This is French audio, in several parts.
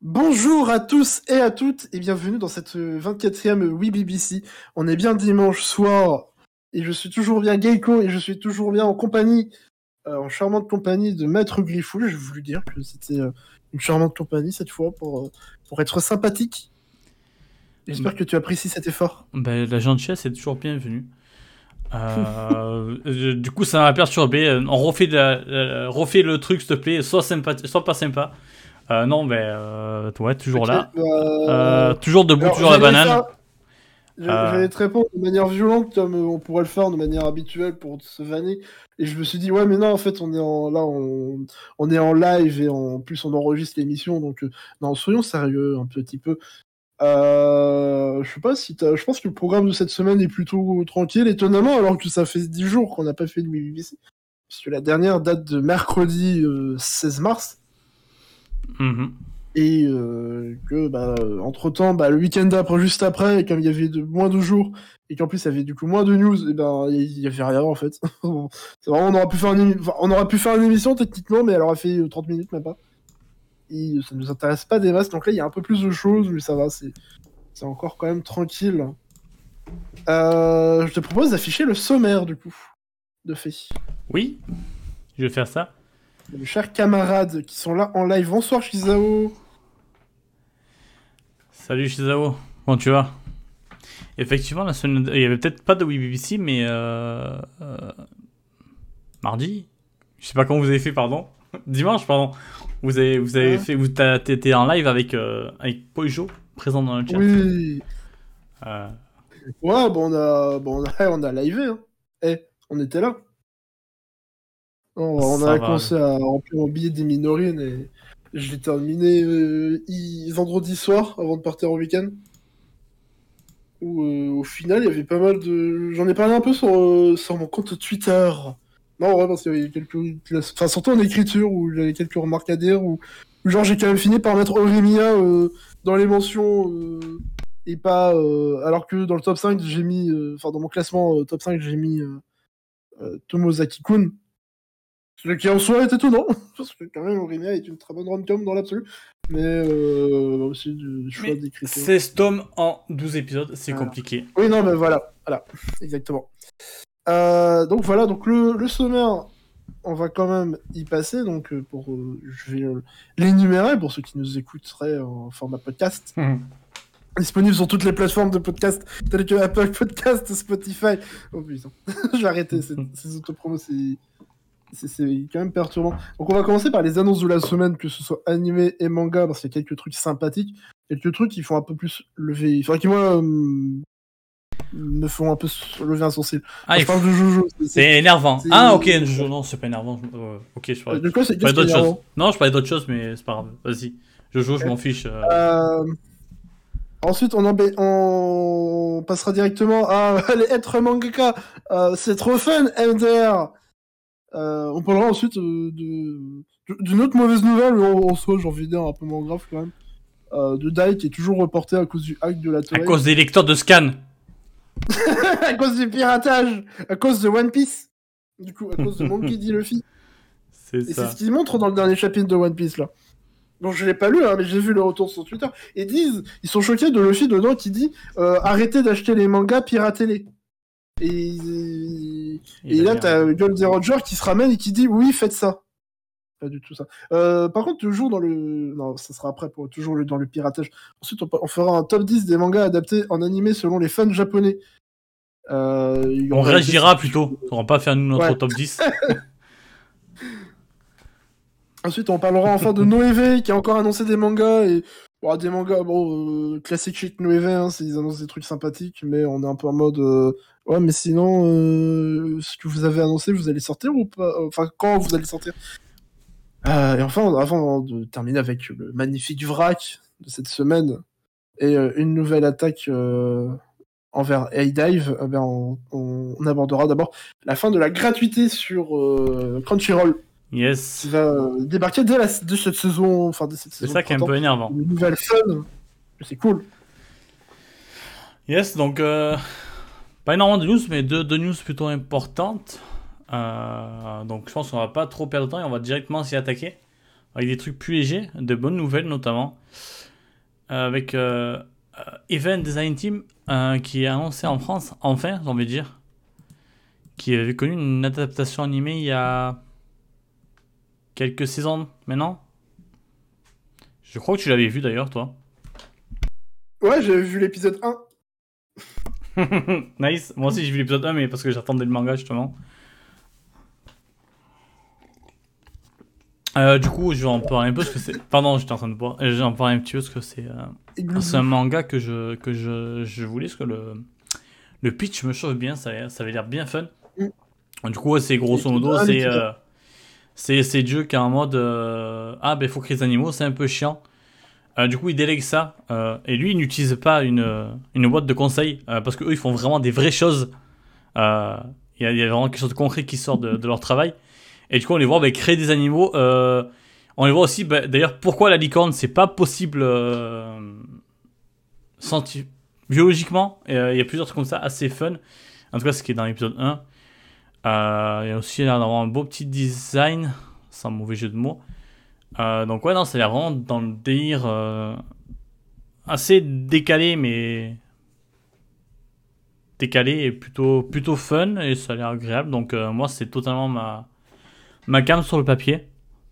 Bonjour à tous et à toutes et bienvenue dans cette 24e Oui BBC. On est bien dimanche soir et je suis toujours bien Geiko et je suis toujours bien en compagnie, en charmante compagnie de Maître Griffou. J'ai voulu dire que c'était une charmante compagnie cette fois pour être sympathique. Bah, J'espère que tu apprécies cet effort. la gentillesse est toujours bienvenue. Du coup, ça m'a perturbé. On refait, refait le truc, s'il te plaît. Soit sympa, soit pas sympa. Non, ouais, toujours Ok, là. bah... Toujours debout, Alors toujours la banane. Euh, j'allais te répondre de manière violente comme on pourrait le faire de manière habituelle pour se vanner. Et je me suis dit, ouais, mais non, en fait, on est en live et en plus on enregistre l'émission. Donc, non, soyons sérieux un petit peu. Je sais pas si je pense que le programme de cette semaine est plutôt tranquille, étonnamment, alors que ça fait 10 jours qu'on n'a pas fait de BBC. Puisque la dernière date de mercredi 16 mars. mhm. Et que entre-temps, le week-end d'après, juste après, et comme il y avait moins de jours, et qu'en plus il y avait du coup moins de news, et ben il y avait rien en fait. C'est vraiment, on aurait pu faire une émission techniquement, mais elle aurait fait 30 minutes même pas. Et ça nous intéresse pas des masses, donc là il y a un peu plus de choses, mais ça va, c'est encore quand même tranquille. Je te propose d'afficher le sommaire du coup, de fait. Oui, je vais faire ça. Mes chers camarades qui sont là en live, bonsoir Shizao. Salut Shizao, comment tu vas? Effectivement, il y avait peut-être pas de WBBC, mais mardi? Je sais pas comment vous avez fait, pardon. Dimanche, pardon. Vous avez Hein. fait, t'étais en live avec Pojo, présent dans le chat. Oui. Euh, Ouais, on a live, hein. On était là. On Ça a va. commencé à remplir mon billet des Minorines et je l'ai terminé vendredi soir avant de partir en week-end. Où au final, il y avait pas mal de. J'en ai parlé un peu sur mon compte Twitter. Non, ouais, parce qu'il y avait quelques. Enfin, surtout en écriture où j'avais quelques remarques à dire. Où genre, j'ai quand même fini par mettre Oremia dans les mentions. Et pas. Alors que dans le top 5, j'ai mis. Enfin, dans mon classement top 5, j'ai mis Tomozaki-kun. Ce qui en soi est étonnant, parce que quand même Oremia est une très bonne rom-com dans l'absolu. Mais aussi du choix Mais d'écriture. 16 tomes en 12 épisodes, c'est Voilà. compliqué. Oui, non, mais voilà, exactement. Donc voilà, donc le sommaire, on va quand même y passer, donc je vais l'énumérer pour ceux qui nous écouteraient en format podcast. Disponible sur toutes les plateformes de podcast, telles que Apple Podcast, Spotify. Oh putain, j'ai arrêté, ces autopromos, c'est quand même perturbant. Donc on va commencer par les annonces de la semaine, que ce soit animé et manga, parce qu'il y a quelques trucs sympathiques, quelques trucs qui font un peu plus lever... Enfin, qui moi me font un peu lever un sourcil. Ah, Quand je parle de Jojo, c'est énervant. Ah, ok, non, c'est pas énervant. Ok, De quoi c'est je parlais qu'est-ce qui est d'autre chose. énervant? Non, je parlais d'autre chose, mais c'est pas grave. Vas-y. Jojo, je m'en fiche. Euh, Ensuite, on passera directement à les être mangaka. C'est trop fun, MDR. On parlera ensuite d'une autre mauvaise nouvelle, mais en soi, j'ai envie de dire un peu moins grave quand même. De Dai qui est toujours reporté à cause du hack de la À Toei. cause des lecteurs de scan. À cause du piratage, à cause de One Piece, du coup, à cause de Monkey D. Luffy. C'est Et c'est ce ça. qu'ils montrent dans le dernier chapitre de One Piece là. Bon, je l'ai pas lu, hein, mais j'ai vu le retour sur Twitter. Ils sont choqués de Luffy dedans qui dit arrêtez d'acheter les mangas, piratez-les. Et Et la là, merde. t'as Gold Roger qui se ramène et qui dit oui, faites ça. Pas du tout ça. Par contre, toujours dans le. Non, ça sera après, toujours dans le piratage. Ensuite, on fera un top 10 des mangas adaptés en animé selon les fans japonais. En On réalité, c'est réagira plus. plutôt. On va pas faire nous notre Ouais. top 10. Ensuite, on parlera enfin de Noévé qui a encore annoncé des mangas et bon, des mangas classiques chez Noévé, hein, ils annoncent des trucs sympathiques, mais on est un peu en mode ouais, mais sinon ce que vous avez annoncé, vous allez sortir ou pas? Enfin, quand vous allez sortir? Et enfin, avant de terminer avec le magnifique vrac de cette semaine et une nouvelle attaque envers A-Dive, on abordera d'abord la fin de la gratuité sur Crunchyroll qui Yes. va débarquer de cette saison, enfin de cette C'est saison de ça qui est un printemps. peu énervant. Une nouvelle fun, c'est cool. Yes, donc pas énormément de news, mais deux news plutôt importantes. Donc je pense qu'on va pas trop perdre de temps et on va directement s'y attaquer. Avec des trucs plus légers, de bonnes nouvelles notamment. avec Event Design Team qui est annoncé en France, enfin, j'ai envie de dire, qui avait connu une adaptation animée il y a quelques saisons maintenant. Je crois que tu l'avais vu d'ailleurs, toi. Ouais, j'avais vu l'épisode 1. Nice. Moi aussi, j'ai vu l'épisode 1, mais parce que j'attendais le manga justement. Du coup, je vais en parler un peu ce que c'est. Pardon, j'étais en train de boire. Je vais en parler un petit peu ce que c'est. C'est un manga que je voulais, parce que le pitch me chauffe bien, ça avait l'air bien fun. Du coup, ouais, c'est grosso modo, c'est Dieu qui est en mode ah, ben il faut créer des animaux, c'est un peu chiant. Du coup, il délègue ça. Et lui, il n'utilise pas une boîte de conseils, parce qu'eux, ils font vraiment des vraies choses. Il y a vraiment quelque chose de concret qui sort de leur travail. Et du coup, on les voit créer des animaux. On les voit aussi, d'ailleurs, pourquoi la licorne, c'est pas possible biologiquement. Il y a plusieurs trucs comme ça, assez fun. En tout cas, ce qui est dans l'épisode 1. Il y a aussi l'air d'avoir un beau petit design, sans mauvais jeu de mots. Donc ouais, non, ça a l'air vraiment dans le délire assez décalé, mais décalé et plutôt fun, et ça a l'air agréable. Donc moi, c'est totalement ma cam sur le papier.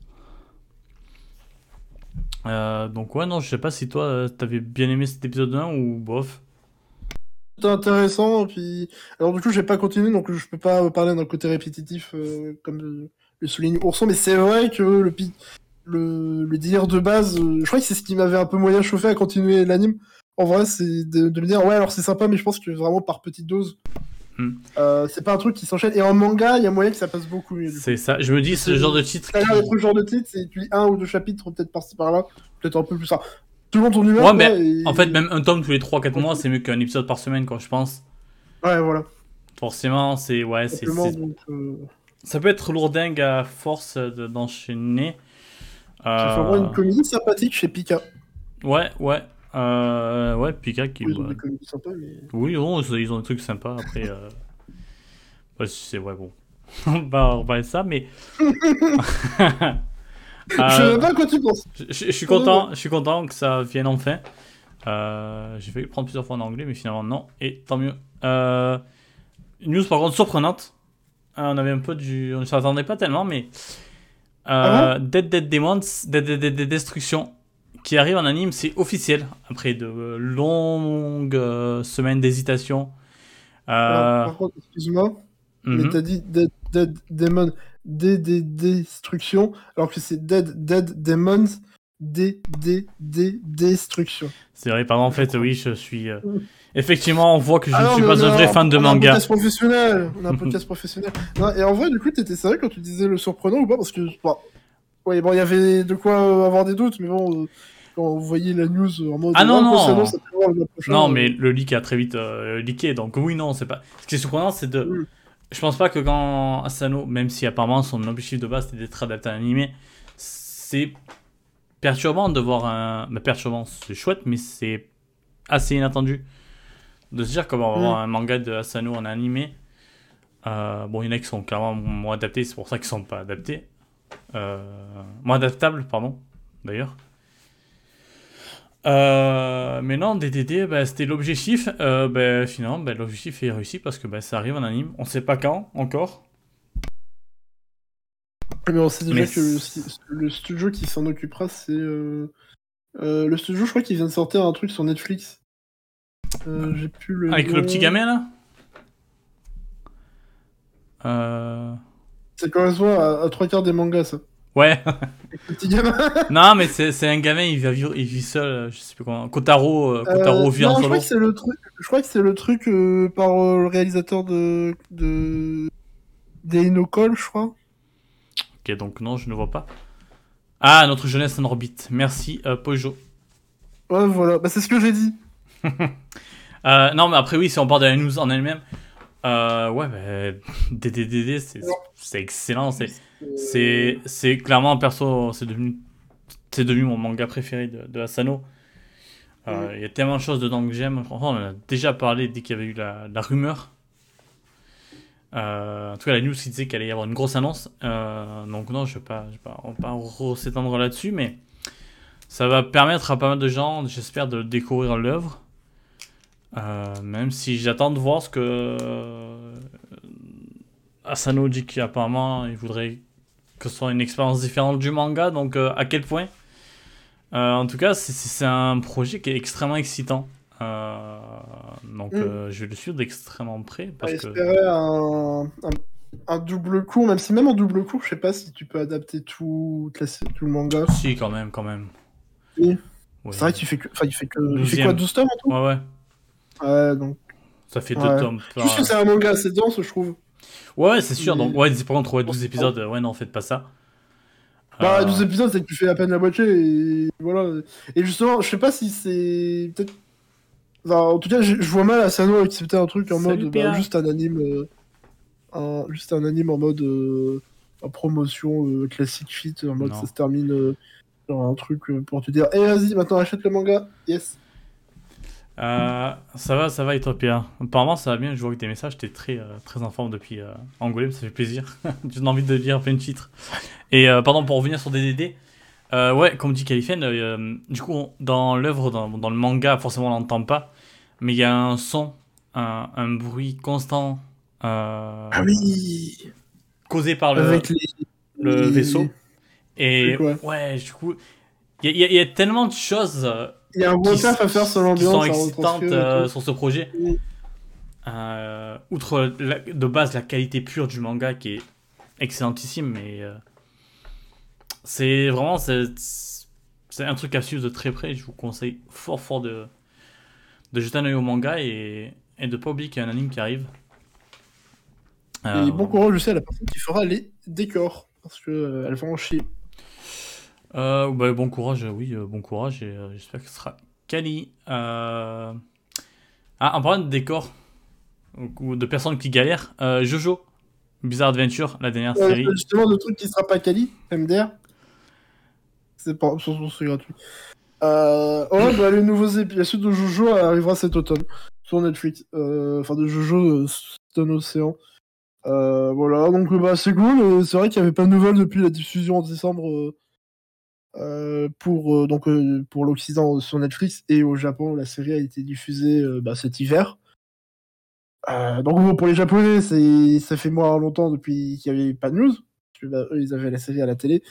Donc ouais, non, je sais pas si toi, t'avais bien aimé cet épisode 1 ou bof. C'était intéressant, puis... Alors du coup, j'ai pas continué, donc je peux pas parler d'un côté répétitif, comme le souligne Ourson, mais c'est vrai que le délire de base, je crois que c'est ce qui m'avait un peu moyen chauffé à continuer l'anime. En vrai, c'est de me dire, ouais, alors c'est sympa, mais je pense que vraiment par petite dose. C'est pas un truc qui s'enchaîne. Et en manga, il y a moyen que ça passe beaucoup mieux. C'est ça, je me dis, ce genre de titre. Ça a l'air d'être le genre de titre, c'est tu lis un ou deux chapitres, peut-être par-ci par-là, peut-être un peu plus ça. Tout le monde ton humeur. Ouais, mais en fait, même un tome tous les 3-4 mois, c'est mieux qu'un épisode par semaine, quoi, je pense. Ouais, voilà. Forcément, c'est. Ouais, c'est. Donc, ça peut être lourdingue à force d'enchaîner. ça fait vraiment une comédie sympathique chez Pika. Ouais. Ouais, Pika qui. Ils ont des comédies sympas, mais. Oui, bon, ils ont des trucs sympas. Après, ouais, c'est. Ouais, bon. On va parler de ça, mais. Je sais pas à quoi tu penses. Je suis content que ça vienne enfin. J'ai failli le prendre plusieurs fois en anglais, mais finalement non. Et tant mieux. Une news par contre surprenante. On avait un peu on ne s'attendait pas tellement, mais Dead Demons, Dead Destruction, qui arrive en anime, c'est officiel après de longues semaines d'hésitation. Par contre, excuse-moi, mais t'as dit Dead Demon Destruction, alors que c'est Dead Demons Destruction. C'est vrai, pardon, en fait, oui, je suis. Effectivement, on voit que je ne suis pas un vrai fan de manga. On a un podcast professionnel. Non, et en vrai, du coup, t'étais sérieux quand tu disais le surprenant ou pas? Parce que, ouais, bon, il y avait de quoi avoir des doutes, mais bon, quand vous voyez la news en mode. Ah non. Non, mais le leak a très vite leaké, donc oui, non, c'est pas. Ce qui est surprenant, c'est de. Je pense pas que quand Asano, même si apparemment son objectif de base c'était d'être adapté à l'animé, c'est perturbant de voir un. Mais perturbant, c'est chouette, mais c'est assez inattendu de se dire qu'on va avoir un manga de Asano en animé. Bon, il y en a qui sont clairement moins adaptés, c'est pour ça qu'ils sont pas adaptés. Moins adaptables, pardon, d'ailleurs. Mais non, DDD, c'était l'objectif. Finalement, l'objectif est réussi parce que ça arrive en anime. On sait pas quand encore. Mais on sait déjà que le studio qui s'en occupera, c'est. Le studio, je crois qu'il vient de sortir un truc sur Netflix. J'ai plus le. Avec nom. le petit gamin là. Ça correspond à 3/4 des mangas, ça. Ouais. Avec le petit gamin. Non, mais c'est un gamin, il vit seul, je sais plus comment. Kotaro vit en solo. Je crois que c'est le truc par le réalisateur de Deino Call, je crois. Ok, donc non, je ne vois pas. Ah, notre jeunesse en orbite. Merci, Pojo. Ouais, voilà. C'est ce que j'ai dit. Non, mais après, oui, si on parle de la news en elle-même, DDD, c'est excellent. C'est clairement un perso, c'est devenu mon manga préféré de Asano. Il y a tellement de choses dedans que j'aime. Franchement, on en a déjà parlé dès qu'il y avait eu la rumeur. En tout cas, la news qui disait qu'il allait y avoir une grosse annonce. Donc non, on va pas s'étendre là-dessus, mais Ça va permettre à pas mal de gens, j'espère, de découvrir l'œuvre. Même si j'attends de voir ce que Asano dit qu'apparemment il voudrait que ce soit une expérience différente du manga, donc à quel point en tout cas, c'est un projet qui est extrêmement excitant. Donc, je vais le suivre d'extrêmement près. On Parce que... espérait un double cours, même si même en double cours, je sais pas si tu peux adapter tout le manga. Si, quand même, quand même. Oui. Oui. C'est vrai qu'il fait que. Enfin, il fait que. 12e. Il fait quoi, 12 tomes en tout? Ouais, ouais. Ouais, donc. Ça fait 2 tomes. Juste que c'est un manga assez dense, je trouve. Ouais, c'est sûr. Donc, ouais, par contre, 12 épisodes. Ouais, non, faites pas ça. Bah, 12 épisodes, c'est que tu fais à peine la moitié, et voilà. Et justement, je sais pas si c'est. Peut-être. Enfin, en tout cas, je vois mal Asano accepter un truc en mode. Juste un anime. Juste un anime en mode. En promotion classique fit, en mode Non. ça se termine. Genre un truc pour te dire, vas-y, maintenant achète le manga. Yes. Ça va et toi, Pierre? Apparemment, ça va bien. Je vois que tes messages, t'es très en forme depuis Angoulême, ça fait plaisir. J'ai envie de lire plein de titres. Et pardon, pour revenir sur DDD, ouais, comme dit Califen, du coup, dans l'œuvre, dans le manga, forcément, on l'entend pas, mais il y a un son, un bruit constant Ah oui. causé par Avec le vaisseau. Et ouais, ouais, du coup, il y a tellement de choses il y a un bon taf à faire sur l'ambiance, qui sont excitantes sur ce projet. Mm. Outre de base la qualité pure du manga qui est excellentissime, mais c'est vraiment c'est un truc à suivre de très près. Je vous conseille fort de jeter un œil au manga et de pas oublier qu'il y a un anime qui arrive. Et bon courage aussi à la personne qui fera les décors, parce que elles vont en chier. Bah, bon courage, oui, bon courage, et j'espère que ce sera quali. En parlant de décors ou de personnes qui galèrent, Jojo Bizarre Adventure, la dernière série. Justement, le truc qui sera pas quali, MDR, c'est pas, c'est gratuit. Ouais, bah, les nouveaux épisodes, la suite de Jojo arrivera cet automne sur Netflix. Enfin, de Jojo Stone Ocean. Voilà, donc bah, c'est cool. C'est vrai qu'il n'y avait pas de nouvelles depuis la diffusion en décembre pour l'Occident sur Netflix, et au Japon, la série a été diffusée cet hiver. Donc bon, pour les Japonais, ça fait moins longtemps depuis qu'il n'y avait pas de news. Parce que, eux, ils avaient la série à la télé.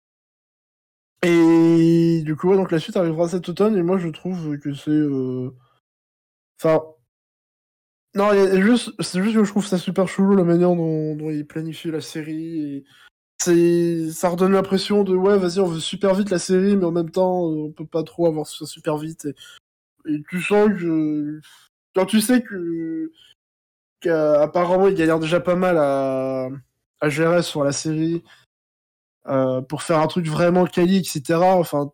Et du coup, ouais, donc la suite arrivera cet automne, et moi je trouve que c'est. Enfin. Non, c'est juste que je trouve ça super chelou la manière dont ils planifient la série. Ça redonne l'impression de ouais, vas-y, on veut super vite la série, mais en même temps, on peut pas trop avoir ça super vite. Et tu sens que. Quand tu sais qu'apparemment, ils galèrent déjà pas mal à gérer sur la série pour faire un truc vraiment quali, etc. Enfin,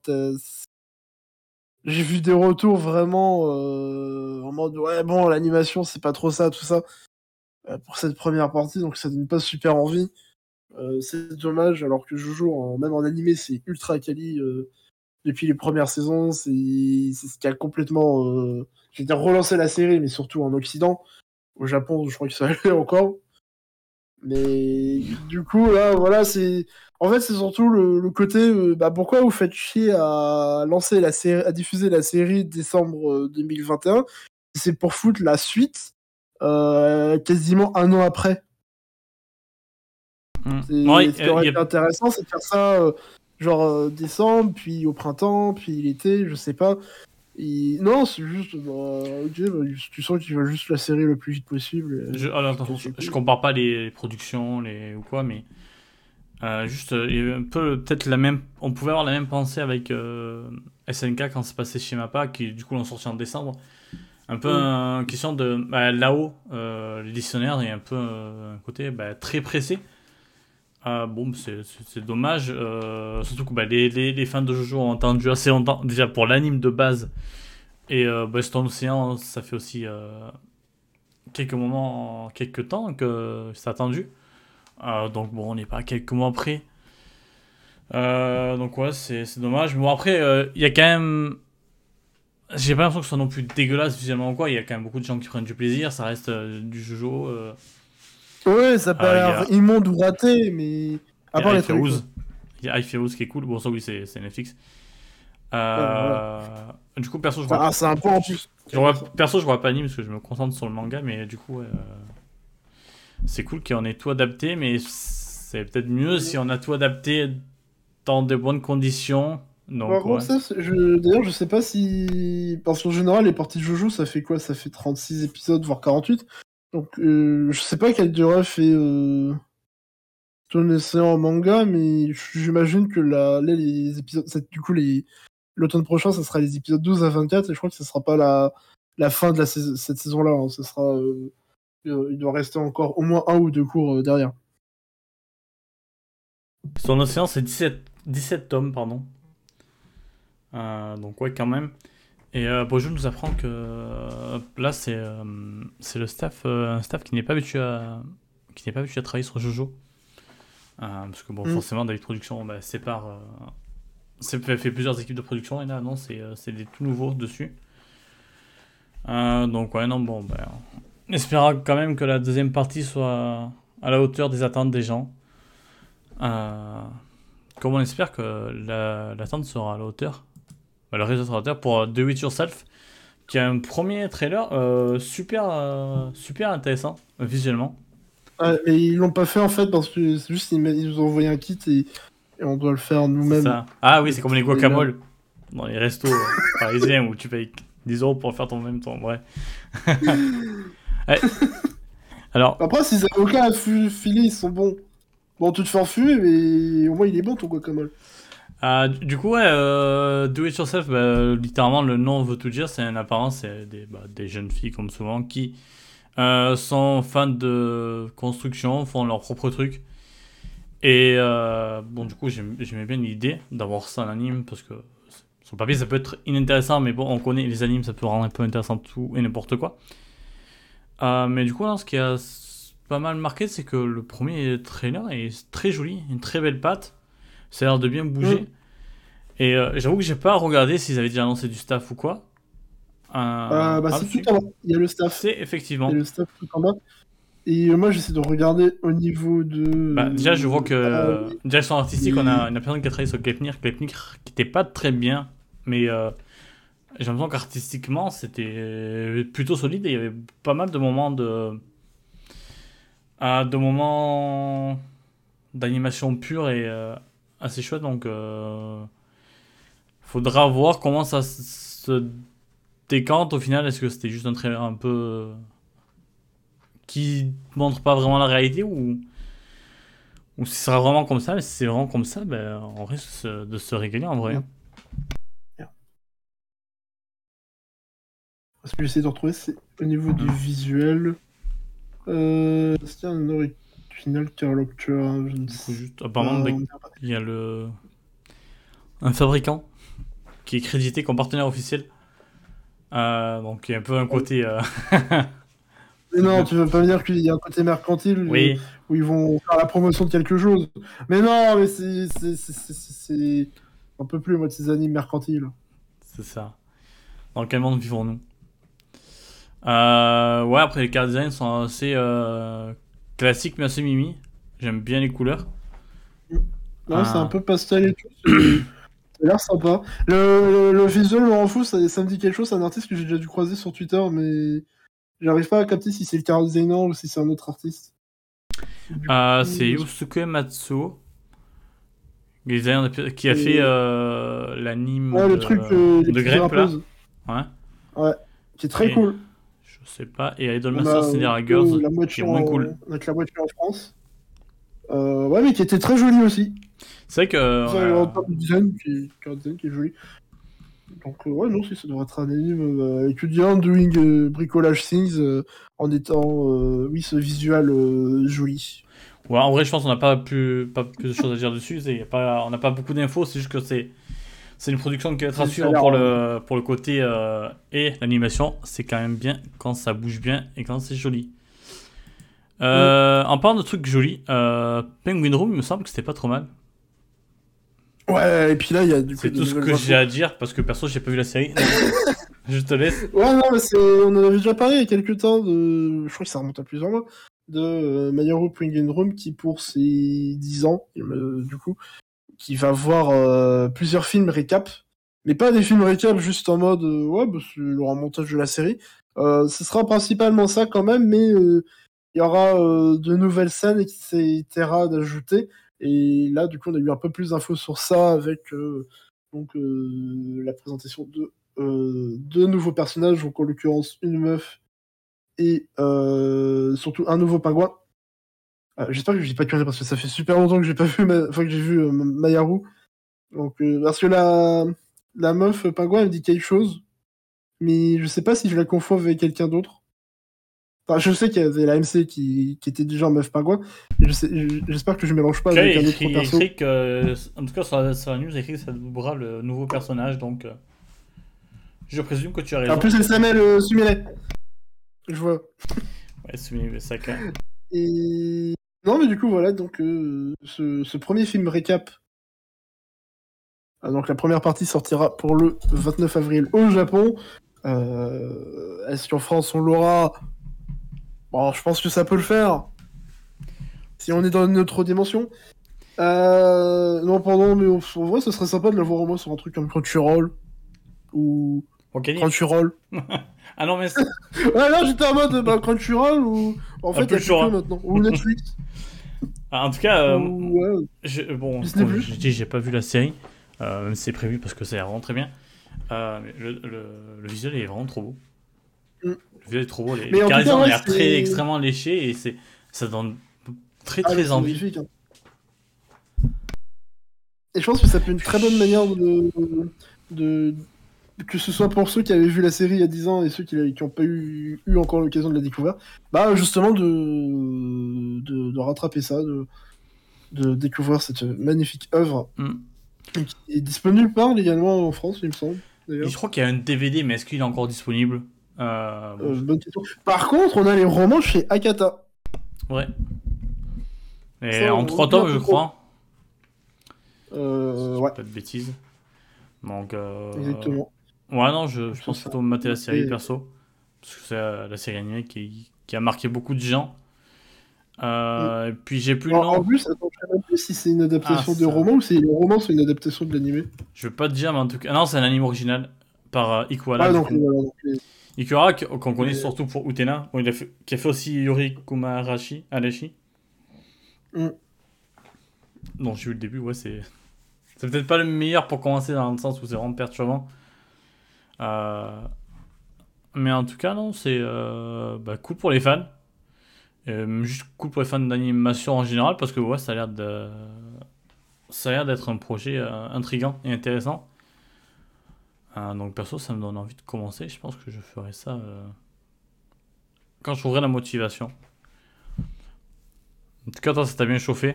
j'ai vu des retours vraiment en mode ouais, bon, l'animation, c'est pas trop ça, tout ça, pour cette première partie, donc ça donne pas super envie. C'est dommage, alors que Jojo, même en animé, c'est ultra quali depuis les premières saisons. C'est ce qui a complètement, je vais dire, relancé la série, mais surtout en Occident. Au Japon, je crois que ça allait encore. Mais du coup, là, voilà, c'est. En fait, c'est surtout le côté. Pourquoi vous faites chier à lancer la série, à diffuser la série décembre 2021? C'est pour foutre la suite quasiment un an après. Ouais, ce qui aurait été intéressant, c'est de faire ça genre décembre, puis au printemps, puis l'été, je sais pas. Non, c'est juste, tu sens qu'il va juste la série le plus vite possible. Je compare pas les productions ou quoi, mais juste, il y avait un peu peut-être la même. On pouvait avoir la même pensée avec SNK quand c'est passé chez Mappa, qui du coup l'ont sorti en décembre. Un peu une question de là-haut, l'éditionnaire est un peu un côté très pressé. Bon, c'est dommage, surtout que les fans de Jojo ont attendu assez longtemps déjà pour l'anime de base. Et Stone Ocean, ça fait aussi quelques temps que c'est attendu. Donc bon, on n'est pas à quelques mois près. Donc ouais, c'est dommage. Mais bon, après, il y a quand même. J'ai pas l'impression que ce soit non plus dégueulasse visuellement ou quoi. Il y a quand même beaucoup de gens qui prennent du plaisir. Ça reste du Jojo. Ouais, ça peut l'air immonde ou raté, mais. À part les trucs. Il y a Ifeouz qui est cool. Bon, ça oui, c'est Netflix. Du coup, perso, je vois. Ah, c'est un point en plus. Perso, je vois pas anime parce que je me concentre sur le manga, mais du coup, c'est cool qu'on ait tout adapté, mais c'est peut-être mieux si on a tout adapté dans de bonnes conditions. Par Donc, contre, ouais. ça, d'ailleurs, je sais pas si. Parce qu'en général, les parties de Jojo, ça fait quoi? Ça fait 36 épisodes, voire 48. Donc, je sais pas quelle durée fait Stone Ocean en manga, mais j'imagine que là, les épisodes. Du coup, l'automne prochain, ça sera les épisodes 12 à 24, et je crois que ce sera pas la fin de cette saison-là. Hein. Ce sera. Il doit rester encore au moins un ou deux cours derrière. Son océan, c'est 17 tomes, pardon. Donc, ouais, quand même. Et Bojo nous apprend que là, c'est le staff, un staff qui n'est pas habitué à travailler sur Jojo. Parce que, bon, forcément, David Production fait plusieurs équipes de production, et là, non, c'est des tout nouveaux dessus. Donc, ouais, non, bon, on espérera quand même que la deuxième partie soit à la hauteur des attentes des gens. Comme on espère que l'attente sera à la hauteur, le réalisateur pour Do It Yourself, qui a un premier trailer super intéressant visuellement. Et ils l'ont pas fait en fait parce que c'est juste ils nous ont envoyé un kit et on doit le faire nous-mêmes. Ça. Ah oui, c'est comme les guacamoles dans les restos parisiens où tu payes 10 euros pour faire ton même temps. Ouais. Ouais. Alors, Après, s'ils avaient aucun à filer, ils sont bons. Bon, tu te fais enfumer, mais au moins il est bon ton guacamole. du coup, ouais, Do It Yourself, littéralement, le nom veut tout dire. C'est une apparence, c'est des jeunes filles, comme souvent, qui sont fans de construction, font leur propre truc. Et bon, du coup, j'aimais bien l'idée d'avoir ça en anime parce que sur le papier, ça peut être inintéressant, mais bon, on connaît les animes, ça peut rendre un peu intéressant tout et n'importe quoi. Mais du coup, là, ce qui a pas mal marqué, c'est que le premier trailer est très joli, une très belle patte. Ça a l'air de bien bouger. Et j'avoue que j'ai pas regardé s'ils avaient déjà annoncé du staff ou quoi. C'est tout en bas. Il y a le staff. C'est effectivement. Il y a le staff tout en bas. Et moi, j'essaie de regarder au niveau de. Déjà, je vois que direction artistique, on a une personne qui a travaillé sur Gleipnir qui était pas très bien, mais j'ai l'impression qu'artistiquement, c'était plutôt solide et il y avait pas mal de moments de moments d'animation pure et assez chouette. Donc, faudra voir comment ça se décante au final. Est-ce que c'était juste un trailer un peu qui montre pas vraiment la réalité ou si ce sera vraiment comme ça, mais si c'est vraiment comme ça, on risque de se régaler en vrai. Ce que j'essaie de retrouver, c'est au niveau du visuel. C'est un original character. Apparemment, il y a un fabricant qui est crédité comme partenaire officiel. Donc il y a un peu un côté. Mais non, tu veux pas me dire qu'il y a un côté mercantile où ils vont faire la promotion de quelque chose. Mais non, mais c'est un peu plus moi de ces animes mercantiles. C'est ça. Dans quel monde vivons-nous? Ouais, après les cartes design sont assez classiques mais assez mimi. J'aime bien les couleurs. Non, c'est un peu pastel et tout. Ça a l'air sympa. Le visuel, on m'en fout, ça me dit quelque chose. C'est un artiste que j'ai déjà dû croiser sur Twitter, mais j'arrive pas à capter si c'est le card designer ou si c'est un autre artiste. C'est Yusuke Matsuo, qui a fait l'anime le truc de Grimp là. Ouais, qui est très cool. Je sais pas. Et Idolmaster Cinderella Girls, qui est moins cool. Avec la moitié en France. Ouais, mais qui était très joli aussi. C'est vrai que. Design qui est joli. Donc, ouais, non, si ça devrait être un anime étudiant doing bricolage things en étant, oui, ce visual joli. Ouais, en vrai, je pense qu'on n'a pas plus de choses à dire dessus. On n'a pas beaucoup d'infos, c'est juste que c'est une production qui va être à suivre pour le côté et l'animation. C'est quand même bien quand ça bouge bien et quand c'est joli. En parlant de trucs jolis, Penguin Room, il me semble que c'était pas trop mal. Ouais, et puis là, il y a c'est tout ce que j'ai à dire parce que perso, j'ai pas vu la série. Je te laisse. Ouais, non, mais on en avait déjà parlé il y a quelques temps je crois que ça remonte à plusieurs mois, de My Hero Penguin Room qui, pour ses 10 ans, du coup, qui va voir plusieurs films récap mais pas des films récap juste en mode ouais, bah, c'est le remontage de la série. Ce sera principalement ça quand même, mais il y aura de nouvelles scènes, etc. d'ajouter. Et là, du coup, on a eu un peu plus d'infos sur ça avec donc la présentation de deux nouveaux personnages, donc en l'occurrence une meuf et surtout un nouveau pingouin. J'espère que je dis pas de parce que ça fait super longtemps que j'ai pas vu, que j'ai vu Mayaru. Donc parce que la meuf pingouin elle me dit quelque chose, mais je sais pas si je la confonds avec quelqu'un d'autre. Enfin, je sais qu'il y avait la MC qui était déjà en meuf pingouin, mais j'espère que je mélange pas avec un autre perso. Écrit que, en tout cas sur la news, écrit que ça doublera le nouveau personnage, donc je présume que tu as raison. En plus, elle s'appelle Sumire. Je vois. Ouais, Sumire Saka. Et non, mais du coup voilà, donc ce premier film récap. Donc la première partie sortira pour le 29 avril au Japon. Est-ce qu'en France on l'aura? Bon, je pense que ça peut le faire. Si on est dans une autre dimension. Non, pardon, mais en vrai, ce serait sympa de l'avoir au moins sur un truc comme Crunchyroll. Ou. Okay. Crunchyroll. Ah non, mais. Ouais, là j'étais en mode Crunchyroll ou. En fait, il y a plus que maintenant. Ou Netflix. En tout cas, ouais. bon, comme je dis, j'ai pas vu la série. Même si c'est prévu parce que ça a vraiment très bien. Le visuel est vraiment trop beau. Le visuel est trop beau. Les caractères ont l'air extrêmement léchés et ça donne très envie. Magnifique, hein. Et je pense que ça peut être une très bonne manière de que ce soit pour ceux qui avaient vu la série il y a 10 ans et ceux qui n'ont pas eu encore l'occasion de la découvrir, bah justement de rattraper ça, de découvrir cette magnifique œuvre qui est disponible légalement en France, il me semble. Et je crois qu'il y a un DVD, mais est-ce qu'il est encore disponible? Bonne question. Par contre, on a les romans chez Akata. Ouais. Et ça, en 3 tomes, je crois. Ouais. Pas de bêtises. Donc, exactement. Ouais, non, je pense plutôt mater la série perso. Parce que c'est la série animée qui a marqué beaucoup de gens. Et puis j'ai plus le nom. En plus, attends, je sais même pas si c'est une adaptation de roman ou si le roman c'est une adaptation de l'animé. Je veux pas te dire, mais en tout cas. Non, c'est un anime original par Ikuhara. Ah, donc, Ikuhara, qu'on connaît surtout pour Utena, qui a fait aussi Yuri Kumarashi, Arashi. Donc j'ai vu le début, ouais, c'est peut-être pas le meilleur pour commencer dans le sens où c'est vraiment perturbant. Mais en tout cas, non, c'est cool pour les fans. Juste cool pour les fans d'animation en général parce que ouais, ça a l'air d'être un projet intriguant et intéressant. Donc perso, ça me donne envie de commencer. Je pense que je ferai ça quand je trouverai la motivation. En tout cas, toi, ça t'a bien chauffé.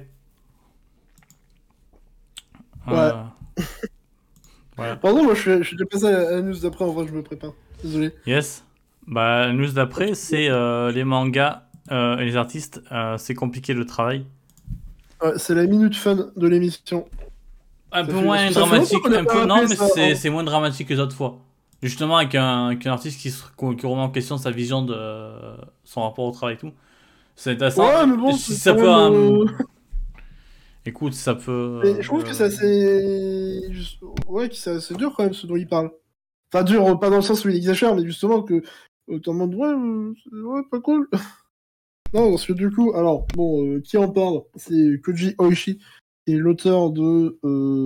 Ouais. Pardon, moi je suis déjà passé à la news d'après, en vrai, je me prépare. Désolé. Yes. La news d'après, c'est les mangas et les artistes. C'est compliqué le travail. Ouais, c'est la minute fun de l'émission. Un peu moins dramatique. Non, mais c'est moins dramatique que les autres fois. Justement, avec un artiste qui remet en question sa vision de son rapport au travail et tout. C'est intéressant. Ouais, mais bon, si ça peut. Écoute, ça peut. Mais je trouve que c'est assez. Ouais, que c'est assez dur quand même ce dont il parle. Enfin, dur, pas dans le sens où il exagère, mais justement que. T'en demandes, ouais, pas cool. Non, parce que du coup, alors, bon, qui en parle? C'est Koji Oishi, qui est l'auteur de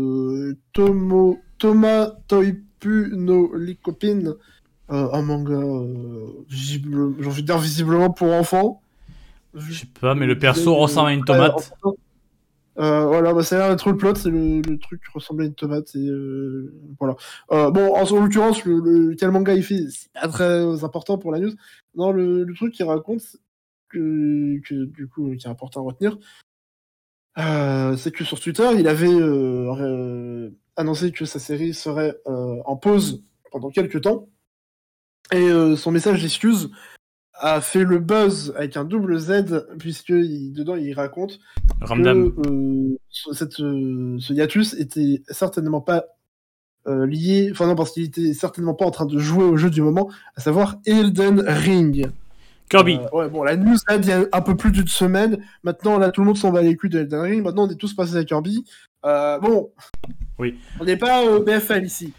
Toma Toipu no Likopin, un manga, j'ai envie de dire visiblement pour enfants. Je sais pas, mais le perso ressemble à une tomate. Voilà, bah, ça a l'air d'être le plot, c'est le truc qui ressemble à une tomate, et voilà. Bon, en l'occurrence, quel manga il fait, c'est pas très important pour la news. Non, le truc qu'il raconte, que du coup, qui est important à retenir, c'est que sur Twitter, il avait annoncé que sa série serait en pause pendant quelques temps, et son message d'excuse a fait le buzz avec un double Z, puisque dedans il raconte Ramdam. que ce hiatus était certainement pas lié, enfin non, parce qu'il était certainement pas en train de jouer au jeu du moment, à savoir Elden Ring. Kirby. Ouais, bon, la news date il y a un peu plus d'une semaine. Maintenant, là, tout le monde s'en bat les couilles de Elden Ring. Maintenant, on est tous passés à Kirby. Bon. Oui. On n'est pas au BFL ici.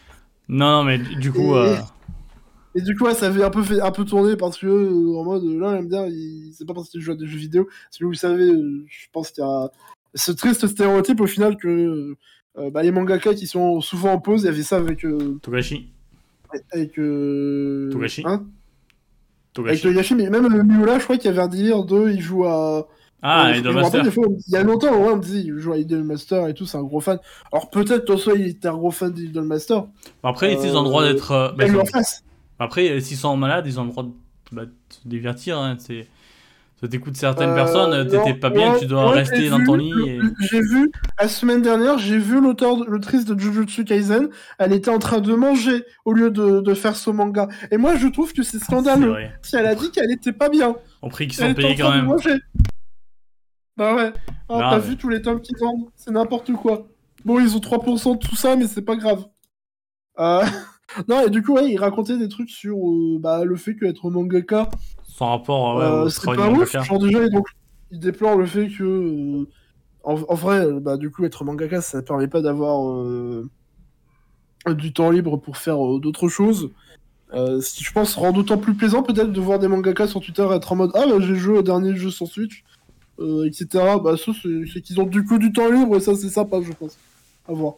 Non, mais du coup. Et du coup, ouais, ça avait fait un peu tourner parce que, en mode, là, j'aime bien, c'est pas parce qu'il joue à des jeux vidéo. Parce que vous savez, je pense qu'il y a ce triste stéréotype au final que les mangaka qui sont souvent en pause, il y avait ça avec. Togashi. Avec. Togashi. Hein avec Togashi. Togashi, mais même Miura, je crois qu'il y avait un délire de. Il joue à. Ah, Je me rappelle Idolmaster. des fois, il y a longtemps, ouais, on me disait, il joue à Idolmaster et tout, c'est un gros fan. Alors peut-être, en soi, il était un gros fan d'Idolmaster. Après, ils ont le droit d'être. Il en face. Après, s'ils sont malades, ils ont le droit de se divertir. Hein. Ça t'écoute certaines personnes, t'étais pas bien, tu dois rester dans ton lit. J'ai vu, la semaine dernière, j'ai vu l'autrice de Jujutsu Kaisen, elle était en train de manger au lieu de faire son manga. Et moi, je trouve que c'est scandaleux. Si elle a dit qu'elle était pas bien. Au prix qu'ils sont payés quand même. Bah ouais. Oh, t'as vu tous les tomes qu'ils vendent? C'est n'importe quoi. Bon, ils ont 3% de tout ça, mais c'est pas grave. Non, et du coup, ouais, il racontait des trucs sur le fait qu'être mangaka. Son rapport au c'est travail pas de ouf. mangaka. Genre, déjà, donc, il déplore le fait que. En vrai, du coup, être mangaka, ça permet pas d'avoir du temps libre pour faire d'autres choses. Ce qui, je pense, rend d'autant plus plaisant peut-être de voir des mangaka sur Twitter être en mode ah bah j'ai joué au dernier jeu sur Switch, etc. Bah ça c'est qu'ils ont du coup du temps libre et ça c'est sympa je pense. À voir.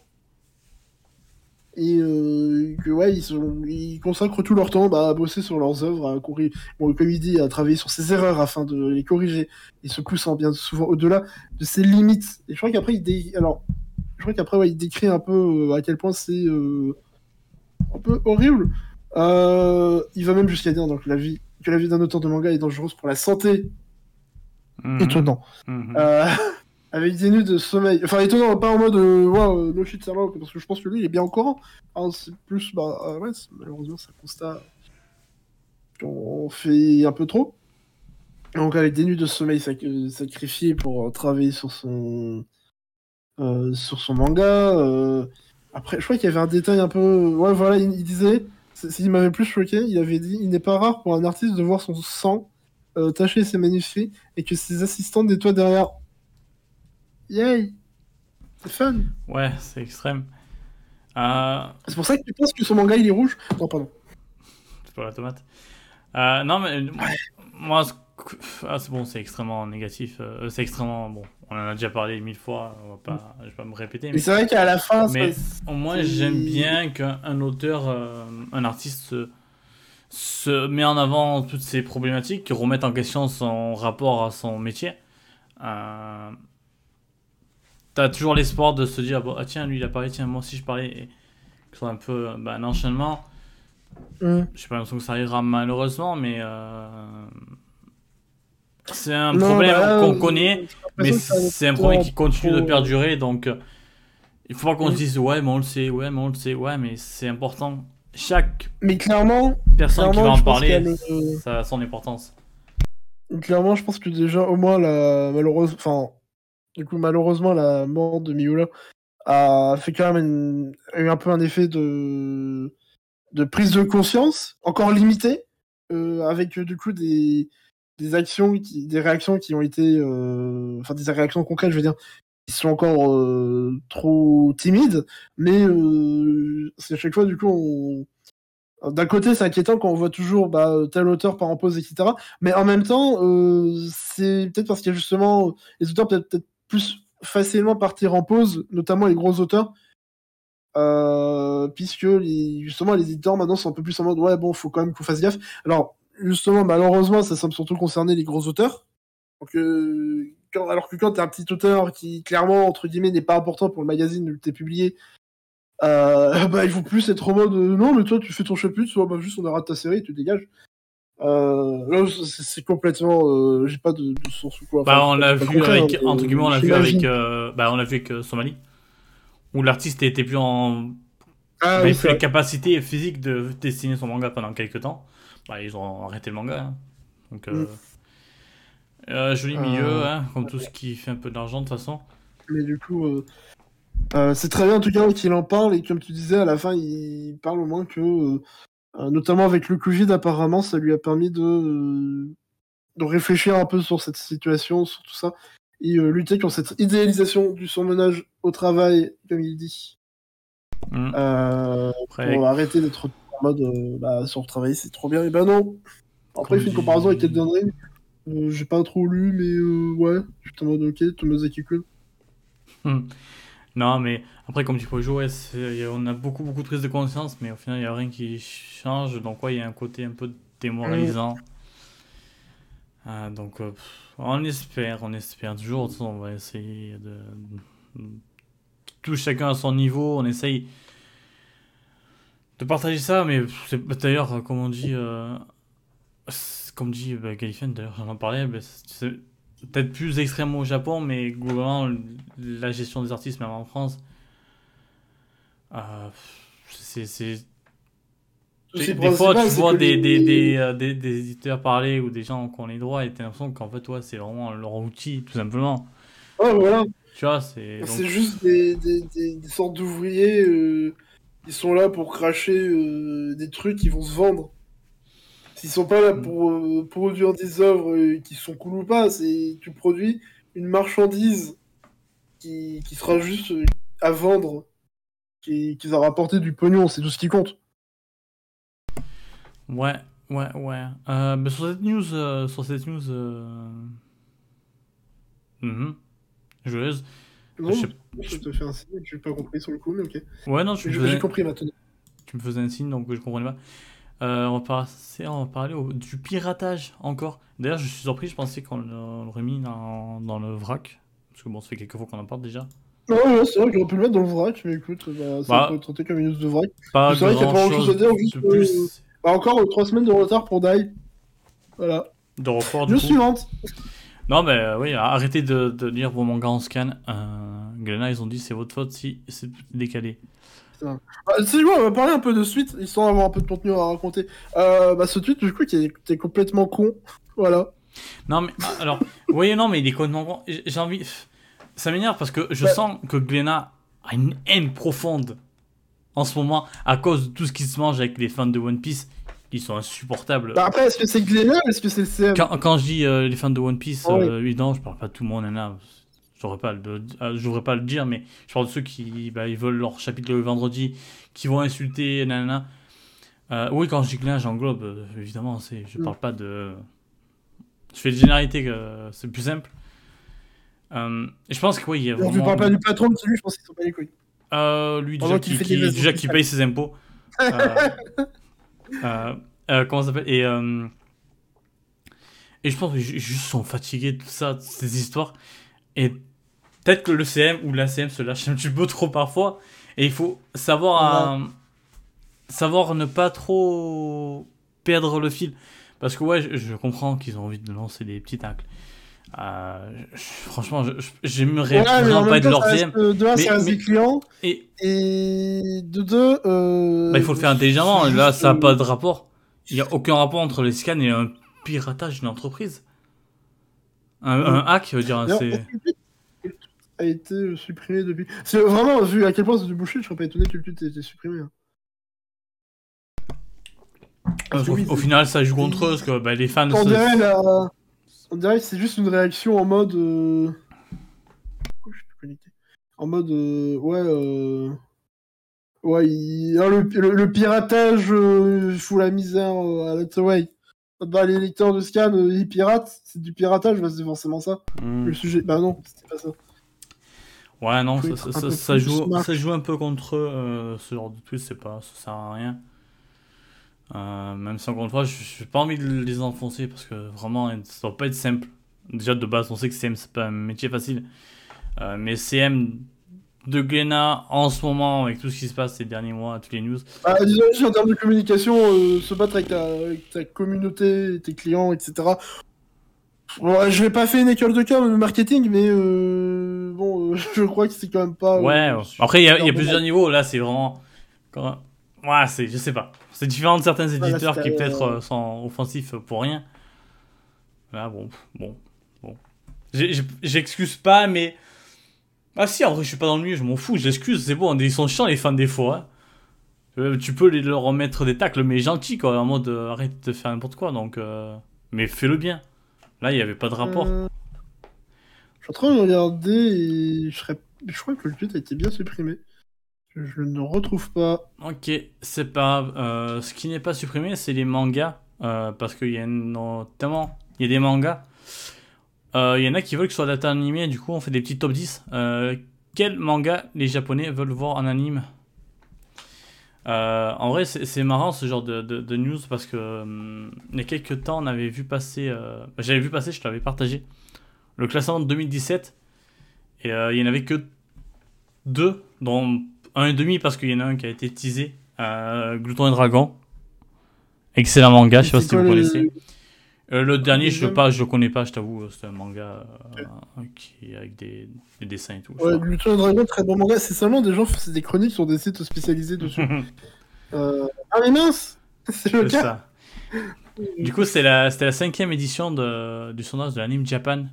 Et que ouais ils consacrent tout leur temps à bosser sur leurs œuvres, bon, comme il dit, à travailler sur ses erreurs afin de les corriger et se poussant bien souvent au-delà de ses limites. Et je crois qu'après il décrit un peu à quel point c'est un peu horrible. Il va même jusqu'à dire donc, que la vie d'un auteur de manga est dangereuse pour la santé. Étonnant. Avec des nuits de sommeil. Enfin, étonnant, pas en mode wow, no shit, Sherlock, parce que je pense que lui, il est bien au courant. Hein, c'est plus, malheureusement, c'est un constat qu'on fait un peu trop. Donc, avec des nuits de sommeil sacrifiées pour travailler sur son manga. Après, je crois qu'il y avait un détail un peu. Ouais, voilà, il disait, s'il m'avait plus choqué, il avait dit il n'est pas rare pour un artiste de voir son sang tacher ses manuscrits et que ses assistants nettoient derrière. Yay! C'est fun! Ouais, c'est extrême. C'est pour ça que tu penses que son manga il est rouge? Non, pardon. C'est pas la tomate. Non, mais moi, c'est bon, c'est extrêmement négatif. C'est extrêmement bon. On en a déjà parlé 1000 fois. Je vais pas me répéter. Mais c'est vrai qu'à la fin, mais au moins, j'aime bien qu'un auteur, un artiste se met en avant toutes ces problématiques, remette en question son rapport à son métier. T'as toujours l'espoir de se dire bon, ah, tiens, lui il a parlé, tiens, moi aussi je parlais. Et que ce soit un peu un enchaînement. J'ai pas l'impression que ça arrivera malheureusement, mais c'est un problème qu'on connaît, mais c'est un problème qui continue de perdurer, donc il faut pas qu'on se dise ouais mais on le sait, ouais mais c'est important. Chaque personne qui va en parler, ça a son importance. Clairement, je pense que déjà au moins malheureusement la mort de Miura a fait quand même eu un peu un effet de prise de conscience, encore limitée, avec du coup des réactions qui ont été, des réactions concrètes, je veux dire, qui sont encore trop timides, mais c'est à chaque fois du coup d'un côté, c'est inquiétant quand on voit toujours tel auteur part en pause, etc. Mais en même temps, c'est peut-être parce qu'il y a justement les auteurs peut-être plus facilement partir en pause, notamment les gros auteurs, puisque justement les éditeurs maintenant sont un peu plus en mode ouais bon faut quand même qu'on fasse gaffe. Alors justement malheureusement ça semble surtout concerner les gros auteurs. Donc, alors que quand t'es un petit auteur qui clairement entre guillemets n'est pas important pour le magazine où t'es publié, il faut plus être en mode non mais toi tu fais ton chapitre, soit juste on arrête ta série, tu dégages. Là c'est complètement j'ai pas de source ou quoi. On l'a vu avec entre guillemets on l'a vu avec Somali où l'artiste était plus en la capacité physique de dessiner son manga pendant quelques temps. Ils ont arrêté le manga. Hein. Donc joli milieu, hein, comme tout ce qui fait un peu d'argent de toute façon. Mais du coup c'est très bien en tout cas qu'il en parle, et comme tu disais à la fin il parle au moins que notamment avec le Covid apparemment ça lui a permis de réfléchir un peu sur cette situation, sur tout ça, et lutter contre cette idéalisation du surmenage au travail, comme il dit. Pour arrêter d'être en mode sur le travail, c'est trop bien. Et ben non. Après, il fait une comparaison avec Elden Ring. J'ai pas trop lu, mais ouais, j'étais en mode ok, Tomazaki-kun. Non, mais après, comme tu peux jouer, on a beaucoup de prise de conscience, mais au final, il n'y a rien qui change. Donc, ouais, il y a un côté un peu démoralisant. Donc, on espère toujours. De toute façon, on va essayer tout chacun à son niveau. On essaye de partager ça, mais d'ailleurs, comme on dit, Galifian, d'ailleurs, j'en parlais, c'est peut-être plus extrêmement au Japon, mais globalement, la gestion des artistes, même en France, des fois, tu vois des éditeurs parler ou des gens qui ont les droits et t'as l'impression qu'en fait, c'est vraiment leur outil, tout simplement. Ouais, voilà. Tu vois, c'est juste des sortes d'ouvriers. Ils sont là pour cracher des trucs qui vont se vendre. S'ils sont pas là pour produire des œuvres qui sont cool ou pas, tu produis une marchandise qui sera juste à vendre, qui va rapporter du pognon, c'est tout ce qui compte. Ouais. Mais sur cette news, joueuse. Non, je te fais un signe, je n'ai pas compris sur le coup, mais ok. Ouais, non, j'ai compris maintenant. Tu me faisais un signe, donc je comprenais pas. On va parler du piratage encore. D'ailleurs, je suis surpris, je pensais qu'on l'aurait mis dans le vrac. Parce que bon, ça fait quelques fois qu'on en parle déjà. Ouais, c'est vrai que j'aurais pu le mettre dans le vrac, mais écoute, ça peut être traité comme une news de vrac. Pas c'est vrai qu'il n'y a pas grand chose à dire, juste plus. Encore 3 semaines de retard pour Die. Voilà. De report, du news coup. Suivante. Non, mais oui, arrêtez de lire vos mangas en scan. Glénat, ils ont dit c'est votre faute si c'est décalé. C'est quoi, on va parler un peu de suite, histoire d'avoir un peu de contenu à raconter. Ce tweet, du coup, qui est complètement con. Voilà. Non, mais alors, oui, non, mais il est complètement con. J'ai envie. Ça m'énerve parce que je sens que Glénat a une haine profonde en ce moment à cause de tout ce qui se mange avec les fans de One Piece. Ils sont insupportables. Après, est-ce que c'est Glénat ou est-ce que c'est le CM? Quand je dis les fans de One Piece, évidemment, je parle pas de tout le monde, je devrais pas le dire, mais je parle de ceux qui ils veulent leur chapitre le vendredi, qui vont insulter, nanana. Oui, quand je dis Glénat, j'englobe, évidemment, je parle pas de... Je fais des généralités, c'est plus simple. Et je pense que oui, il y a vraiment... Je parle pas du patron, mais lui, je pense qu'ils sont pas les couilles. Lui, déjà, qui paye ses impôts. Comment ça s'appelle et je pense qu'ils juste sont fatigués de tout ça, de ces histoires. Et peut-être que le CM ou l'ACM se lâche un petit peu trop parfois. Et il faut savoir ne pas trop perdre le fil. Parce que je comprends qu'ils ont envie de lancer des petits tacles. Franchement, j'aimerais vraiment pas être leur CM. De un, c'est des clients. Et de deux, il faut le faire intelligemment. Là, ça n'a pas de rapport. Il n'y a aucun rapport entre les scans et un piratage d'une entreprise. Un hack, je veux dire, c'est... a été supprimé depuis... C'est vraiment, vu à quel point c'est du bullshit, je serais pas étonné que le tweet ait été supprimé. Au final, ça joue contre eux, parce que les fans... On dirait que c'est juste une réaction en mode... Pourquoi je suis plus connecté? En mode... Ouais, le piratage fout la misère à Let's Away. Les lecteurs de scan, ils piratent, c'est du piratage, c'est forcément ça. Le sujet, non, c'était pas ça. Ouais, non, ça joue un peu contre eux, ce genre de truc, ça sert à rien. Même si encore une fois, j'ai pas envie de les enfoncer parce que vraiment, ça doit pas être simple. Déjà de base, on sait que CM c'est pas un métier facile. Mais CM de Glénat en ce moment, avec tout ce qui se passe ces derniers mois, toutes les news. Disons aussi en termes de communication, se battre avec ta communauté, tes clients, etc. Bon, je vais pas faire une école de cas de marketing, mais je crois que c'est quand même pas. Après, il y a plusieurs niveaux. Là, c'est vraiment. Je sais pas. C'est différent de certains éditeurs qui peut-être sont offensifs pour rien. Là, bon. J'excuse pas, mais. Ah si, en vrai, je suis pas dans le milieu, je m'en fous, j'excuse, c'est bon, ils sont chiants les fans des fois. Tu peux leur remettre des tacles, mais gentil quoi, en mode arrête de faire n'importe quoi, donc. Mais fais-le bien. Là, il n'y avait pas de rapport. Je suis en train de regarder et je crois que le tweet a été bien supprimé. Je ne retrouve pas. Ok, c'est pas grave. Ce qui n'est pas supprimé, c'est les mangas. Parce qu'il y a notamment. Il y a des mangas. Il y en a qui veulent que ce soit adapté en animé. Du coup, on fait des petits top 10. Quel manga les Japonais veulent voir en anime? En vrai, c'est marrant ce genre de news parce que il y a quelques temps, on avait vu passer. J'avais vu passer, je te l'avais partagé. Le classement de 2017. Et il y en avait que deux, dont un et demi parce qu'il y en a un qui a été teasé. Glouton et Dragon. Excellent manga, je sais pas si vous connaissez. Le dernier, je le connais pas, je t'avoue. C'est un manga qui avec des dessins et tout. Ouais, Glouton et Dragon, très bon manga. C'est seulement des gens qui font des chroniques sur des sites spécialisés dessus. Ah mais mince, c'est le cas. Ça. Du coup, c'était la 5e édition du sondage de l'Anime Japan.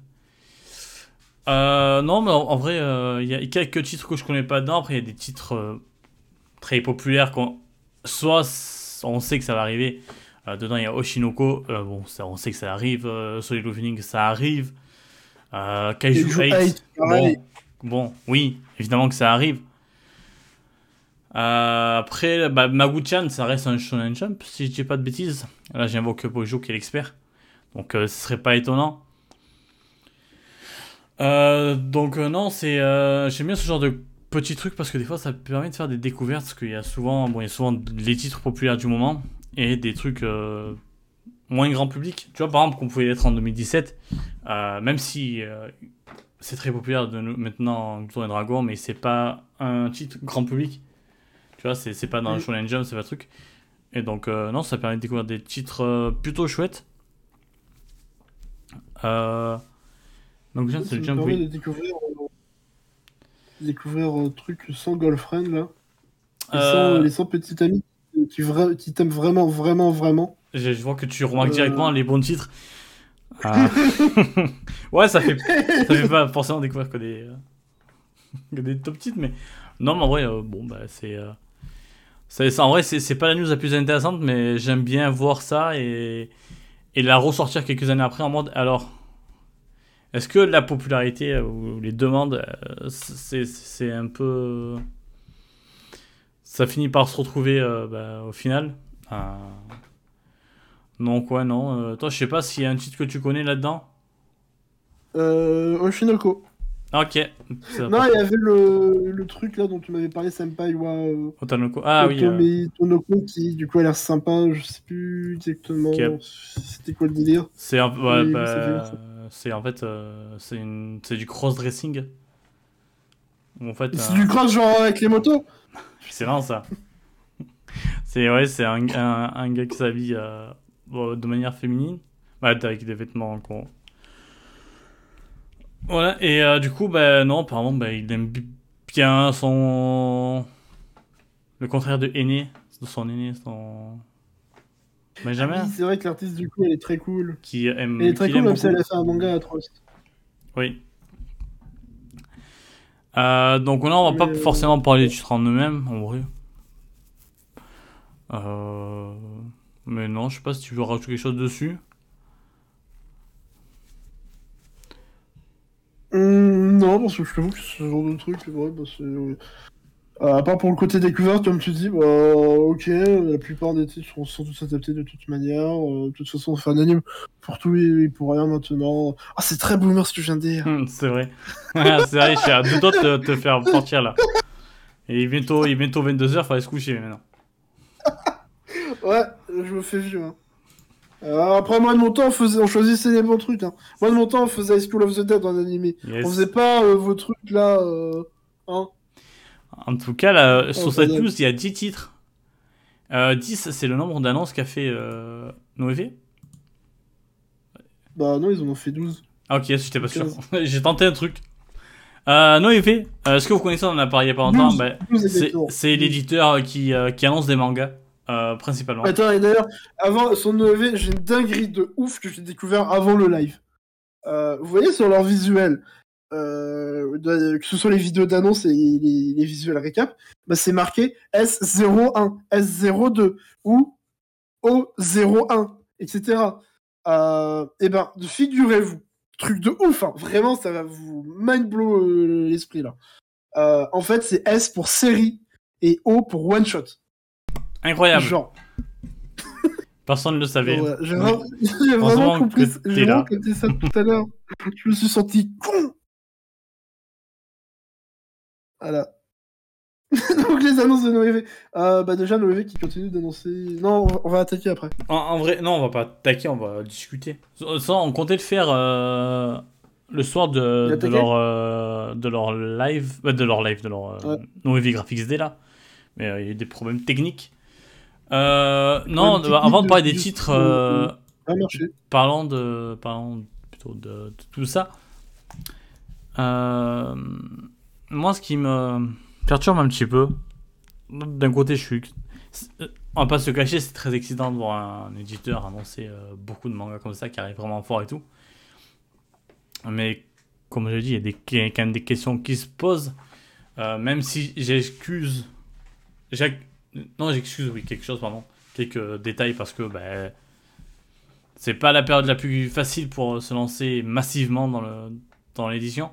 Non, mais en vrai, il y a quelques titres que je connais pas dedans. Après, il y a des titres très populaires. Soit on sait que ça va arriver. Dedans, il y a Oshinoko. Bon, ça, on sait que ça arrive. Solid Evening, ça arrive. Kaiju 8. Bon, oui, évidemment que ça arrive. Après, Magu-chan, ça reste un Shonen Jump, si je dis pas de bêtises. Là, j'invoque Bojo qui est l'expert. Donc, ce serait pas étonnant. Non, j'aime bien ce genre de petits trucs parce que des fois ça permet de faire des découvertes parce qu'il y a souvent les titres populaires du moment et des trucs moins grand public. Tu vois, par exemple, qu'on pouvait être en 2017, même si c'est très populaire maintenant Glouton et Dragon, mais c'est pas un titre grand public. Tu vois, c'est pas dans le Shonen Jump, c'est pas le truc. Et donc, non, ça permet de découvrir des titres plutôt chouettes. Donc, c'est le Jump, oui. De découvrir un truc sans girlfriend, là. Les 100 petits amis qui t'aiment vraiment, vraiment, vraiment. Je vois que tu remarques directement les bons titres. Ouais, ça fait pas forcément découvrir que des top titres, mais non, mais en vrai, bon, bah, en vrai, c'est pas la news la plus intéressante, mais j'aime bien voir ça et la ressortir quelques années après en mode alors. Est-ce que la popularité ou les demandes, c'est un peu. Ça finit par se retrouver au final. Donc, ouais, non. Toi, je sais pas s'il y a un titre que tu connais là-dedans. Oshinoko. Ok. Non, il y avait le truc là dont tu m'avais parlé, Senpai wa Otanoko. Ah oui. Tonoko qui du coup a l'air sympa, je sais plus exactement c'était quoi le délire. C'est en fait c'est du cross-dressing. En fait, c'est du cross genre avec les motos. C'est marrant ça. C'est un gars qui s'habille de manière féminine, avec des vêtements con. Voilà, et du coup, non, apparemment, il aime bien le contraire de aîné, son Benjamin. Ah oui, c'est vrai que l'artiste, du coup, elle est très cool. Elle est très cool, même si elle a fait un manga atroce. Oui. Donc là, on va pas forcément parler du titre en eux-mêmes, en vrai. Mais non, je sais pas si tu veux rajouter quelque chose dessus. Non, parce que je t'avoue que ce genre de truc, c'est vrai, à part pour le côté découverte, comme tu dis, ok, la plupart des titres sont tous adaptés de toute manière. De toute façon, on fait un anime pour tout et pour rien maintenant. Ah, c'est très boomer ce que je viens de dire. C'est vrai. C'est vrai, je suis à deux doigts de te faire partir là. Et bientôt 22h, faudrait se coucher maintenant. Ouais, je me fais vieux. Hein. Après, moi de mon temps, on choisissait les bons trucs. Hein. Moi de mon temps, on faisait High School of the Dead en animé. Yes. On faisait pas vos trucs là. Hein. En tout cas, là, sur cette news, il y a 10 titres. 10, c'est le nombre d'annonces qu'a fait Noévé. Bah non, ils en ont fait 12. Ah ok, j'étais pas sûr. J'ai tenté un truc. Noévé, est-ce que vous connaissez, on en a parlé il y a pas longtemps. C'est l'éditeur qui annonce des mangas. Principalement. Attends, et d'ailleurs, avant son OV, j'ai une dinguerie de ouf que j'ai découvert avant le live. Vous voyez sur leur visuel, que ce soit les vidéos d'annonce et les visuels récap, c'est marqué S01, S02 ou O01, etc. Et figurez-vous, truc de ouf, hein, vraiment, ça va vous mind blow l'esprit là. En fait, c'est S pour série et O pour one shot. Incroyable. Genre. Personne ne le savait. Ouais, j'ai vraiment compris ça tout à l'heure. Je me suis senti con. Voilà. Donc les annonces de Noévé. Déjà Noévé qui continue d'annoncer. Non, on va attaquer après. En vrai, non, on va pas attaquer, on va discuter. Ça, on comptait le faire le soir de leur live, de leur Noévé Graphics Day là. Mais il y a eu des problèmes techniques. Non, avant de parler des titres, parlons plutôt de tout ça. Moi, ce qui me perturbe un petit peu, d'un côté, on va pas se cacher, c'est très excitant de voir un éditeur annoncer beaucoup de mangas comme ça qui arrivent vraiment fort et tout. Mais comme je l'ai dit, il y a quand même des questions qui se posent. Même si j'excuse quelques détails parce que c'est pas la période la plus facile pour se lancer massivement dans l'édition.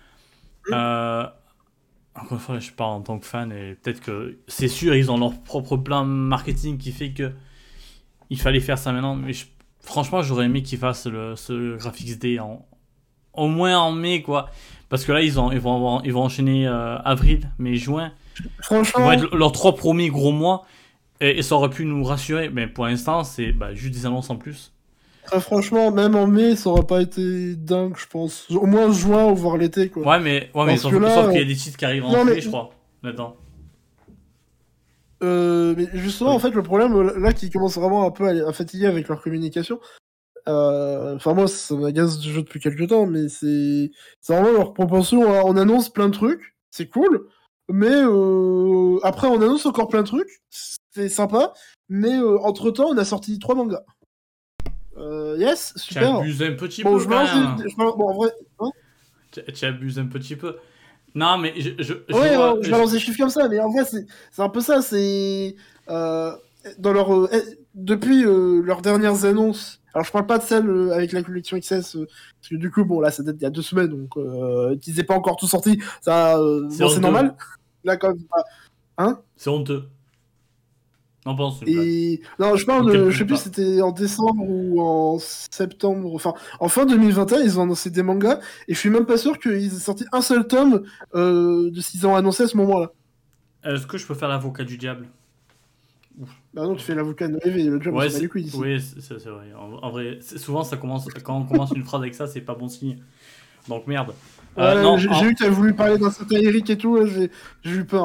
Encore une fois, je parle en tant que fan et peut-être que c'est sûr ils ont leur propre plan marketing qui fait que il fallait faire ça maintenant. Mais franchement, j'aurais aimé qu'ils fassent ce Graphics Day au moins en mai quoi, parce que là ils vont enchaîner avril, mai, juin. Franchement, ça va être leurs 3 premiers gros mois et ça aurait pu nous rassurer, mais pour l'instant c'est juste des annonces en plus. Franchement, même en mai, ça aurait pas été dingue, je pense. Au moins juin ou voire l'été, quoi. Ouais, mais sauf qu'il y a des titres qui arrivent en mai, je crois, là-dedans. Mais justement, en fait, le problème, là, qui commence vraiment un peu à fatiguer avec leur communication, enfin, moi, ça m'agace du jeu depuis quelques temps, mais c'est vraiment leur propension. On annonce plein de trucs, c'est cool, mais après, on annonce encore plein de trucs, c'est sympa, mais entre-temps, on a sorti 3 mangas. Yes, super. Tu abuses un petit peu. En vrai, hein, tu abuses un petit peu. Non, mais je balance des chiffres comme ça, mais en vrai, c'est un peu ça. C'est dans leur depuis leurs dernières annonces. Alors, je parle pas de celle avec la collection XS, parce que du coup, bon, là, ça date d'il y a 2 semaines, donc qu'ils n'aient pas encore tout sorti, ça, c'est normal. Là, quand même, hein? C'est honteux. Non, je parle je sais plus si c'était en décembre ou en septembre, enfin, en fin 2021, ils ont annoncé des mangas, et je suis même pas sûr qu'ils aient sorti un seul tome de ce qu'ils ont annoncé à ce moment-là. Est-ce que je peux faire l'avocat du diable? Bah non, tu fais l'avocat de Noévé, le job, ouais, c'est pas les couilles ici. Oui, c'est vrai. En vrai, souvent, quand on commence une phrase avec ça, c'est pas bon signe. Donc merde. J'ai vu que t'as voulu parler d'un certain Eric et tout, j'ai eu peur.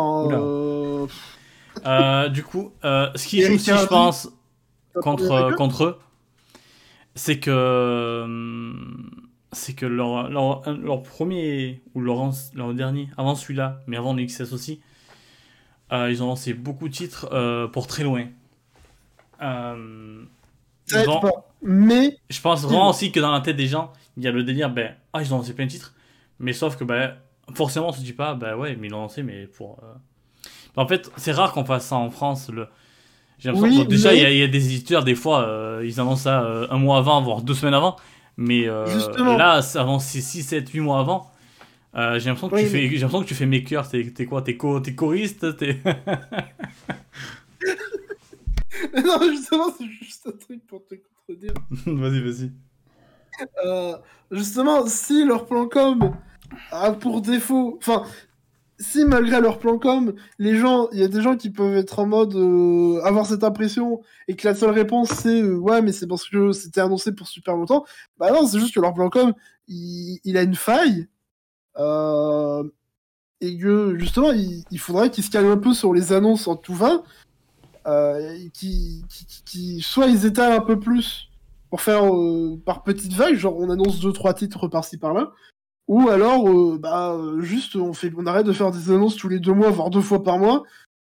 Du coup, ce qui joue aussi, je pense, contre eux, c'est que leur premier ou leur dernier, avant celui-là, mais avant le XS aussi, ils ont lancé beaucoup de titres pour très loin. Mais je pense vraiment aussi que dans la tête des gens, il y a le délire, ils ont lancé plein de titres, mais sauf que forcément on se dit pas, ouais, mais ils l'ont lancé, mais pour. En fait, c'est rare qu'on fasse ça en France. J'ai l'impression déjà, il y a des éditeurs, des fois, ils annoncent ça un mois avant, voire 2 semaines avant. Mais là, avant 6, 7, 8 mois avant, j'ai l'impression que tu fais maker. T'es quoi? T'es choriste? Non, justement, c'est juste un truc pour te contredire. Vas-y. Justement, si leur plan com a pour défaut... Enfin, si malgré leur plan com, il y a des gens qui peuvent être en mode avoir cette impression et que la seule réponse c'est ouais, mais c'est parce que c'était annoncé pour super longtemps. Bah non, c'est juste que leur plan com il a une faille et que justement il faudrait qu'ils se calment un peu sur les annonces en tout va, qui soit ils étalent un peu plus pour faire par petites vagues, genre on annonce 2-3 titres par-ci par-là. Ou alors, juste, on arrête de faire des annonces tous les 2 mois, voire 2 fois par mois.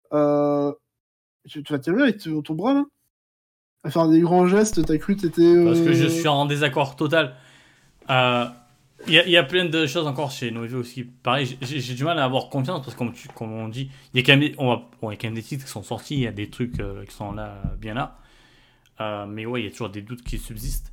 Tu vas te calmer avec ton bras, là? À faire des grands gestes, t'as cru que t'étais... Parce que je suis en désaccord total. Il y a plein de choses encore chez Noévé aussi. Pareil, j'ai du mal à avoir confiance parce que comme on dit, il y a quand même des titres qui sont sortis, il y a des trucs qui sont là, bien là. Mais ouais, il y a toujours des doutes qui subsistent.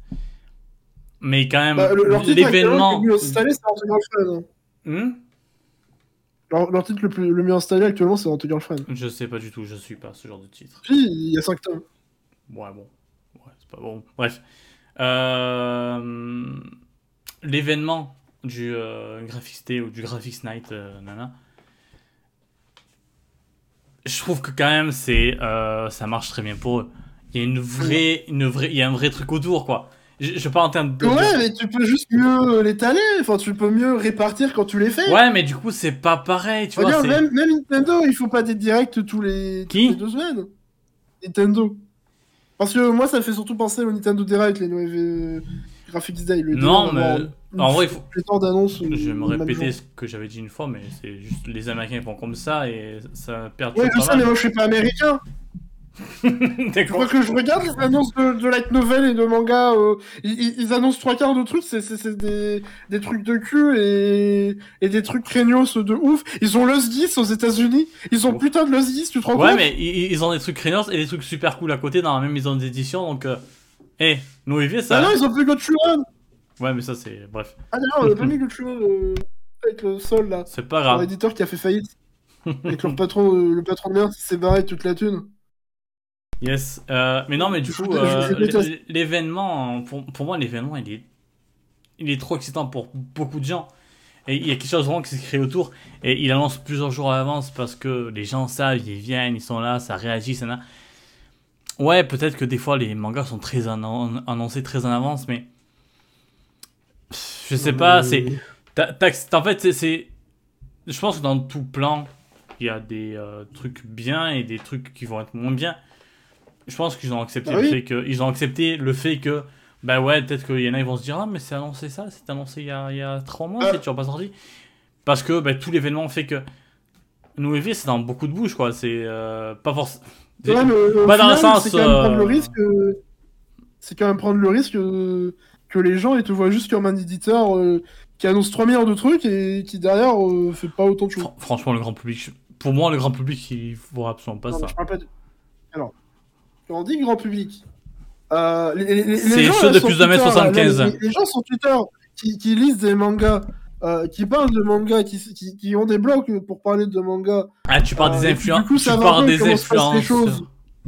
Mais quand même, l'événement... l'événement. Cette année, c'est Antoine Alfred. Leur titre le mieux installé actuellement, c'est Anti Girlfriend. Je sais pas du tout, je suis pas ce genre de titre. Puis, il y a 5 tomes. Ouais, bon. Ouais, c'est pas bon. Bref. L'événement du Graphics Day ou du Graphics Night, nana. Je trouve que quand même, ça marche très bien pour eux. Il y a il y a un vrai truc autour, quoi. Je parle en termes de... Ouais, mais tu peux juste mieux l'étaler. Enfin, tu peux mieux répartir quand tu les fais. Ouais, mais du coup, c'est pas pareil, tu vois. Regarde, même Nintendo, il faut pas des directs toutes les 2 semaines. Nintendo. Parce que moi, ça fait surtout penser au Nintendo Direct, les nouveaux Graphics Day. Non, mais en vrai, il faut... d'annonces. Je vais me répéter ce que j'avais dit une fois, mais c'est juste les Américains font comme ça et ça perd Ouais, je sais, mais moi, je suis pas américain. Je crois que je regarde les annonces de light novel et de manga. Ils annoncent 3/4 de trucs, c'est des trucs de cul et des trucs craignos de ouf. Ils ont Lost 10 aux États-Unis. Ils ont putain de Lost 10, tu te rends compte? Ouais, mais ils ont des trucs craignos et des trucs super cool à côté dans la même maison d'édition, donc. Noévier, ça. Ah non, ils ont plus Gochuron. Ouais, mais ça, c'est. Bref. Ah non, on a pas mis Gochuron avec le sol là. C'est pas grave. L'éditeur qui a fait faillite. Avec leur patron, le patron de merde qui s'est barré toute la thune. Yes. Mais non, mais du coup, l'événement, pour moi, l'événement, il est trop excitant pour beaucoup de gens. Et il y a quelque chose vraiment qui s'est créé autour. Et il annonce plusieurs jours à l'avance parce que les gens savent, ils viennent, ils sont là, ça réagit, ça n'a. Ouais, peut-être que des fois, les mangas sont très annoncés très en avance, mais. Je sais pas, c'est. En fait, c'est. Je pense que dans tout plan, il y a des trucs bien et des trucs qui vont être moins bien. Je pense qu'ils ont accepté ils ont accepté le fait que bah ouais, peut-être qu'il y en a, ils vont se dire ah mais c'est annoncé il y a 3 mois, c'est toujours pas sorti, parce que bah, tout l'événement fait que Noévé c'est dans beaucoup de bouches, quoi. C'est pas forcément pas dans le sens c'est quand même prendre le risque c'est quand même prendre le risque que les gens ils te voient juste comme un éditeur qui annonce 3 milliards de trucs et qui derrière fait pas autant de choses. Franchement, le grand public, pour moi, le grand public, il faut absolument pas ça. Je parle pas de... Alors, quand on dit grand public, c'est ceux de plus de 1m75. Les gens sur Twitter qui lisent des mangas, qui parlent de mangas, qui ont des blogs pour parler de mangas. Ah, tu parles des influences. Tu parles des influences.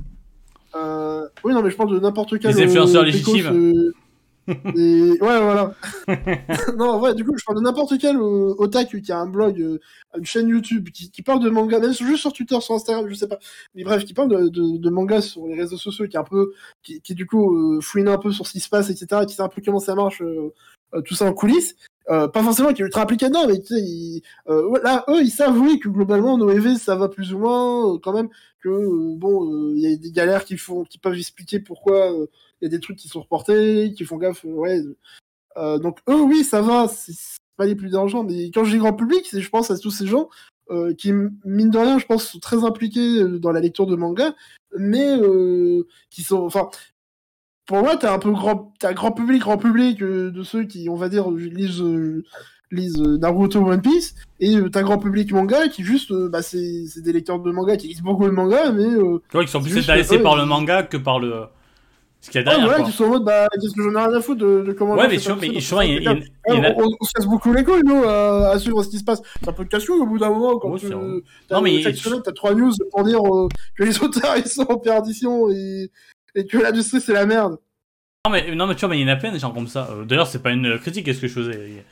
Oui, non, mais je parle de n'importe quel. Les influenceurs légitimes. Ouais, voilà. Non, ouais, du coup, je parle de n'importe quel otaku qui a un blog, une chaîne YouTube, qui parle de manga, même juste sur Twitter, sur Instagram, je sais pas. Mais bref, qui parle de manga sur les réseaux sociaux, qui du coup fouine un peu sur ce qui se passe, etc., qui sait un peu comment ça marche, tout ça en coulisses. Pas forcément qui est ultra impliqué dedans, mais tu sais, là, eux, ils savent, oui, que globalement, nos EV, ça va plus ou moins, quand même, que, bon, il y a des galères qui peuvent expliquer pourquoi il y a des trucs qui sont reportés, qui font gaffe, ouais. Donc, eux, oui, ça va, c'est pas les plus dérangants, mais quand je dis grand public, je pense à tous ces gens qui, mine de rien, je pense, sont très impliqués dans la lecture de manga, mais qui sont, enfin, pour moi, t'as grand public de ceux qui, on va dire, lisent Naruto, One Piece, et t'as grand public manga qui juste, bah, c'est des lecteurs de manga qui lisent beaucoup de manga, mais tu vois, qui sont plus intéressés par le manga que par le ce qu'il y a derrière. Ouais, qui sont en mode, bah, qu'est-ce que j'en ai rien à foutre de comment. Ouais, mais souvent, il y a... On se casse beaucoup les couilles, nous, à suivre ce qui se passe. C'est un peu de casse-couille au bout d'un moment, quand chaque semaine, t'as 3 news pour dire que les auteurs, ils sont en perdition et que l'industrie, c'est la merde. Non, mais tu vois, mais il y en a plein des gens comme ça. D'ailleurs, c'est pas une critique, qu'est-ce que je faisais.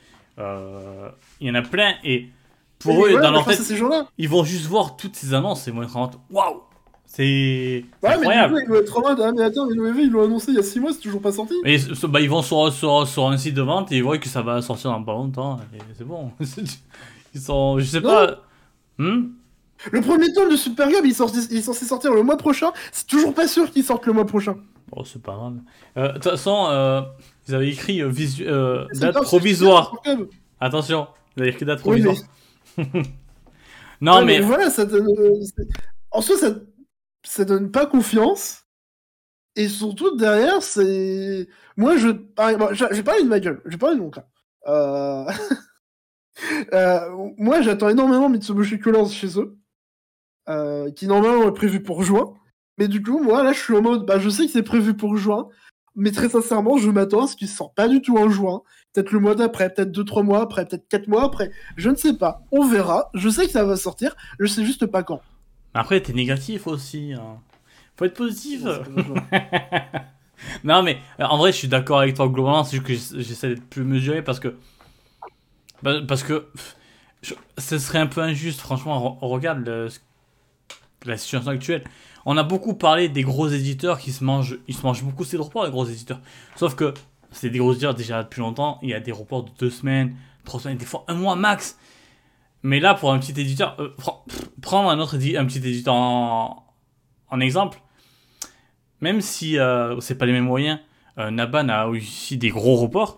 Il y en a plein, et pour eux, dans leur tête, ils vont juste voir toutes ces annonces et vont être en mode waouh! C'est incroyable. Mais du coup, ils vont être en mode, ah, mais attends, mais l'OEV, ils l'ont annoncé il y a 6 mois, c'est toujours pas sorti. Mais bah, ils vont sur un site de vente et ils voient que ça va sortir dans pas longtemps, et c'est bon. Ils sont, je sais pas. Le premier tome de Super Gab, il est censé sortir le mois prochain. C'est toujours pas sûr qu'il sorte le mois prochain. Oh, c'est pas grave. De toute façon, ils avaient écrit date provisoire. Attention, ils avaient écrit date provisoire. Oui, non, ouais, mais voilà, ça donne. En soi, ça donne pas confiance. Et surtout, derrière, c'est. Moi, je vais parler de ma gueule. Je vais parler de mon cas. Moi, j'attends énormément Mitsubishi Colors chez eux. Qui normalement est prévu pour juin. Mais du coup, moi, là, je suis en mode, bah, je sais que c'est prévu pour juin. mais très sincèrement, je m'attends à ce qu'il sort pas du tout en juin. Peut-être le mois d'après, peut-être 2-3 mois après, peut-être 4 mois après. Je ne sais pas. On verra. Je sais que ça va sortir. Je sais juste pas quand. Après, t'es négatif aussi. Hein. Faut être positif. Non, mais en vrai, je suis d'accord avec toi globalement. C'est juste que j'essaie d'être plus mesuré parce que. Parce que. Ce serait un peu injuste, franchement. On regarde la situation actuelle. On a beaucoup parlé des gros éditeurs qui se mangent. Ils se mangent beaucoup ces reports, les gros éditeurs. Sauf que c'est des gros éditeurs déjà depuis longtemps. Il y a des reports de 2 semaines, 3 semaines, des fois 1 mois max. Mais là, pour un petit éditeur, prendre un petit éditeur en exemple, même si c'est pas les mêmes moyens, Naban a aussi des gros reports.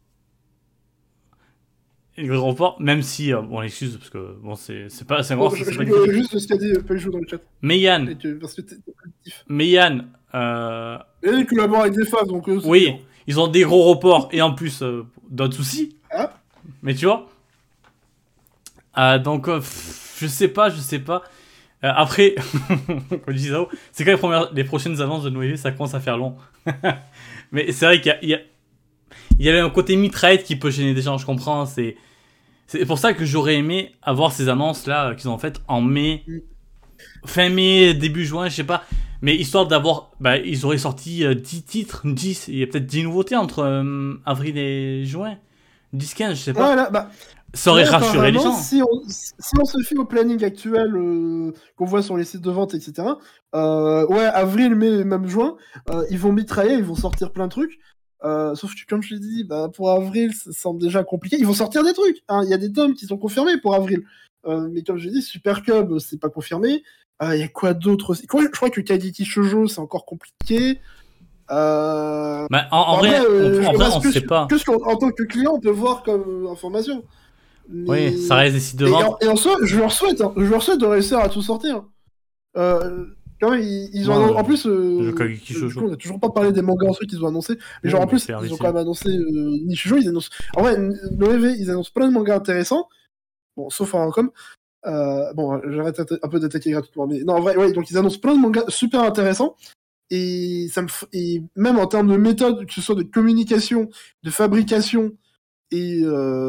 Des gros reports, même si, on l'excuse parce que bon, c'est pas, c'est encore. Je rigole juste de ce qu'a dit Pelchou dans le chat. Meian. Parce que t'es positif. Meian. Et il collabore avec des femmes, donc. Oui, bien. Ils ont des gros reports et en plus d'autres soucis. Ah. Mais tu vois. Donc, je sais pas. Après, comme disait Zao, c'est quand les prochaines annonces de Noévé, ça commence à faire long. Mais c'est vrai qu'il y a un côté mitraillette qui peut gêner des gens, je comprends. C'est pour ça que j'aurais aimé avoir ces annonces-là qu'ils ont faites en mai, fin mai, début juin, je sais pas. Mais histoire d'avoir, ils auraient sorti 10 titres, 10, il y a peut-être 10 nouveautés entre avril et juin. 10-15, je sais pas. Voilà, ça aurait rassuré les gens. Si on se fie au planning actuel qu'on voit sur les sites de vente, etc., avril, mai, même juin, ils vont mitrailler, ils vont sortir plein de trucs. Sauf que, comme je l'ai dit, pour avril, ça semble déjà compliqué. Ils vont sortir des trucs. Hein. Il y a des tomes qui sont confirmés pour avril. Mais comme je l'ai dit, Super Cub, c'est pas confirmé. Il y a quoi d'autre aussi? Je crois que Kadiki Shoujo, c'est encore compliqué. En vrai, on sait pas. Que ce qu'en tant que client, on peut voir comme information. Mais... Oui, ça reste des sites de vente. Et en soi, je leur souhaite de réussir à tout sortir. Quand même, ils ont en plus. On n'a toujours pas parlé des mangas en qu'ils ont annoncé. Mais genre, en plus, ils ont quand même annoncé Nichijo. Ils annoncent. En vrai, Noévé, ils annoncent plein de mangas intéressants. Bon, sauf en com. Bon, j'arrête un peu d'attaquer gratuitement. Mais non, en vrai, ouais, donc ils annoncent plein de mangas super intéressants. Et même en termes de méthode, que ce soit de communication, de fabrication et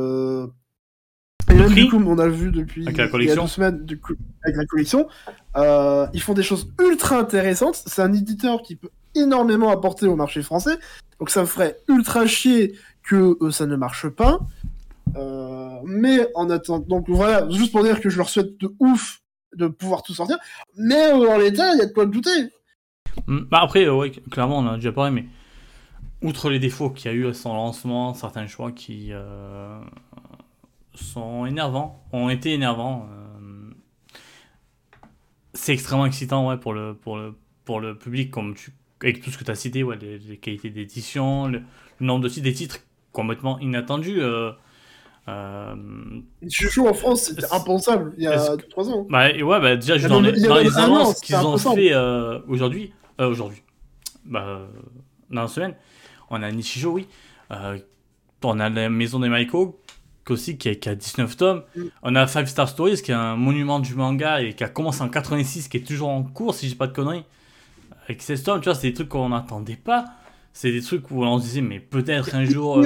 même du coup, on a vu depuis il y a 2 semaines avec la collection, ils font des choses ultra intéressantes. C'est un éditeur qui peut énormément apporter au marché français, donc ça me ferait ultra chier que ça ne marche pas. Mais en attendant, donc voilà, juste pour dire que je leur souhaite de ouf de pouvoir tout sortir, mais dans l'état, il y a de quoi douter. Après, ouais, clairement, on en a déjà parlé, mais outre les défauts qu'il y a eu à son lancement, certains choix qui ont été énervants. C'est extrêmement excitant, ouais, pour le public, avec tout ce que tu as cité, ouais, les qualités d'édition, le nombre de titres, des titres complètement inattendus. Chouchou en France, c'était impensable il y a 3 ans. Déjà, juste dans les annonces qu'ils ont fait aujourd'hui, dans la semaine, on a Nichijo, oui. On a la maison des Maiko, aussi, qui a 19 tomes. On a Five Star Stories, qui est un monument du manga et qui a commencé en 86, qui est toujours en cours, si j'ai pas de conneries. Avec 16 tomes, tu vois, c'est des trucs qu'on n'attendait pas. C'est des trucs où on se disait, mais peut-être un jour.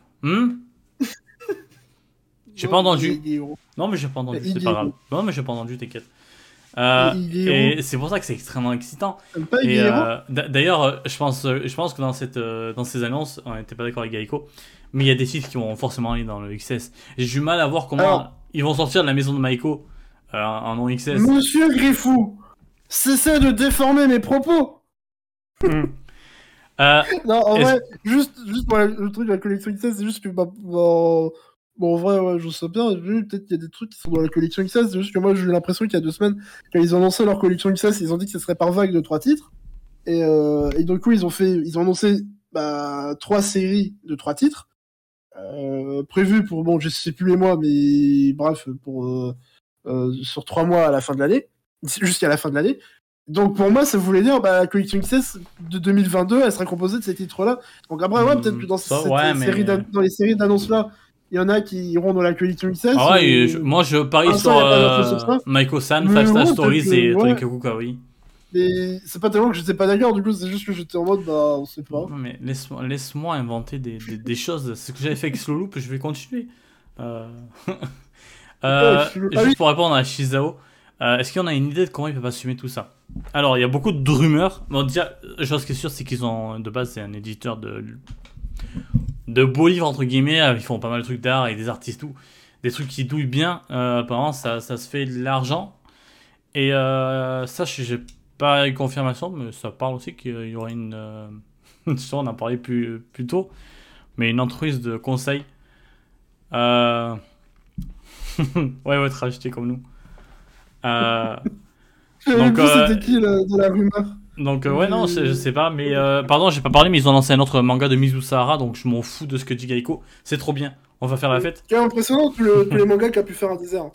J'ai pas entendu. Non, mais j'ai pas entendu, c'est pas grave. Non, mais j'ai pas entendu, t'inquiète. Et c'est pour ça que c'est extrêmement excitant. Et d'ailleurs, je pense que dans ces annonces, on n'était pas d'accord avec Gaiko, mais il y a des titres qui vont forcément aller dans le XS. J'ai du mal à voir comment ils vont sortir de la maison de Maiko en non XS. Monsieur Griffou, cessez de déformer mes propos. Non, en vrai, juste pour le truc de la collection XS, c'est juste que bon, en vrai, ouais, je sais bien, peut-être qu'il y a des trucs qui sont dans la collection XS, c'est juste que moi j'ai eu l'impression qu'il y a 2 semaines, quand ils ont lancé leur collection XS, ils ont dit que ce serait par vague de 3 titres, et du coup ils ont annoncé 3 séries de 3 titres, prévues pour, bon, je sais plus les mois, mais bref, pour sur 3 mois à la fin de l'année, jusqu'à la fin de l'année. Donc pour moi, ça voulait dire la collection XS de 2022, elle serait composée de ces titres-là. Donc après, ouais, peut-être que dans les séries d'annonces-là, il y en a qui iront dans la collection XS. Ah ouais, moi je parie sur Maiko-san, Five Star Stories et Torikakuka, oui. Mais c'est pas tellement que j'étais pas d'accord, du coup, c'est juste que j'étais en mode, bah, on sait pas. Non, mais laisse-moi inventer des choses. C'est ce que j'avais fait avec Slow Loop, je vais continuer. Euh... Ah juste oui, pour répondre à Shizao, est-ce qu'on a une idée de comment ils peuvent assumer tout ça? Alors, il y a beaucoup de rumeurs. Bon, déjà, chose qui est sûre, c'est qu'ils ont, de base, c'est un éditeur de beaux livres, entre guillemets. Ils font pas mal de trucs d'art et des artistes, tout. Des trucs qui douillent bien. Apparemment, ça se fait de l'argent. Et ça, j'ai pas eu confirmation, mais ça parle aussi qu'il y aurait une. Ça, on en a parlé plus tôt, mais une entreprise de conseil. Euh... ouais, te rajouter comme nous. Euh... j'avais Donc, vu c'était qui de la rumeur. ouais, non, je sais pas, mais pardon, j'ai pas parlé, mais ils ont lancé un autre manga de Mizu Sahara, donc je m'en fous de ce que dit Gaiko. C'est trop bien, on va faire la fête. C'est impressionnant tous les mangas qu'a pu faire un désert.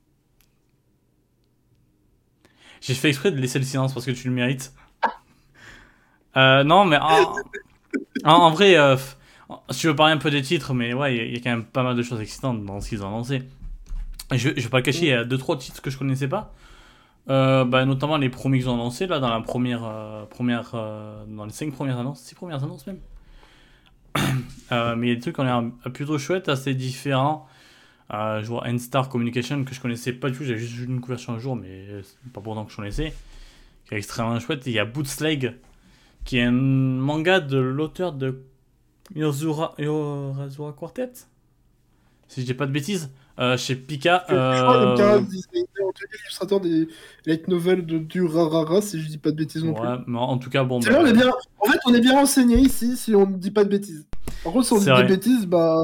J'ai fait exprès de laisser le silence parce que tu le mérites. Non, mais en vrai, si tu veux parler un peu des titres, mais ouais, il y a quand même pas mal de choses excitantes dans ce qu'ils ont annoncé. Je vais pas le cacher, il y a 2-3 titres que je connaissais pas. Bah, notamment les premiers qu'ils ont lancés là dans la dans les 5 premières annonces, 6 premières annonces même. Mais il y a des trucs qui ont l'air plutôt chouettes, assez différents. Je vois N-Star Communication que je connaissais pas du tout, j'avais juste vu une couverture un jour, mais c'est pas pour autant que je connaissais. Qui est extrêmement chouette. Et il y a Bootslag, qui est un manga de l'auteur de Yorazura Quartet, si je dis pas de bêtises, chez Pika. Je crois que Kara designer, en tout cas, illustrateur des light novels de Durarara, si je dis pas de bêtises non plus. Ouais, mais en tout cas, bon. C'est là, on est bien... En fait, on est bien renseigné ici si on ne dit pas de bêtises. Par contre, si on dit des bêtises, bah.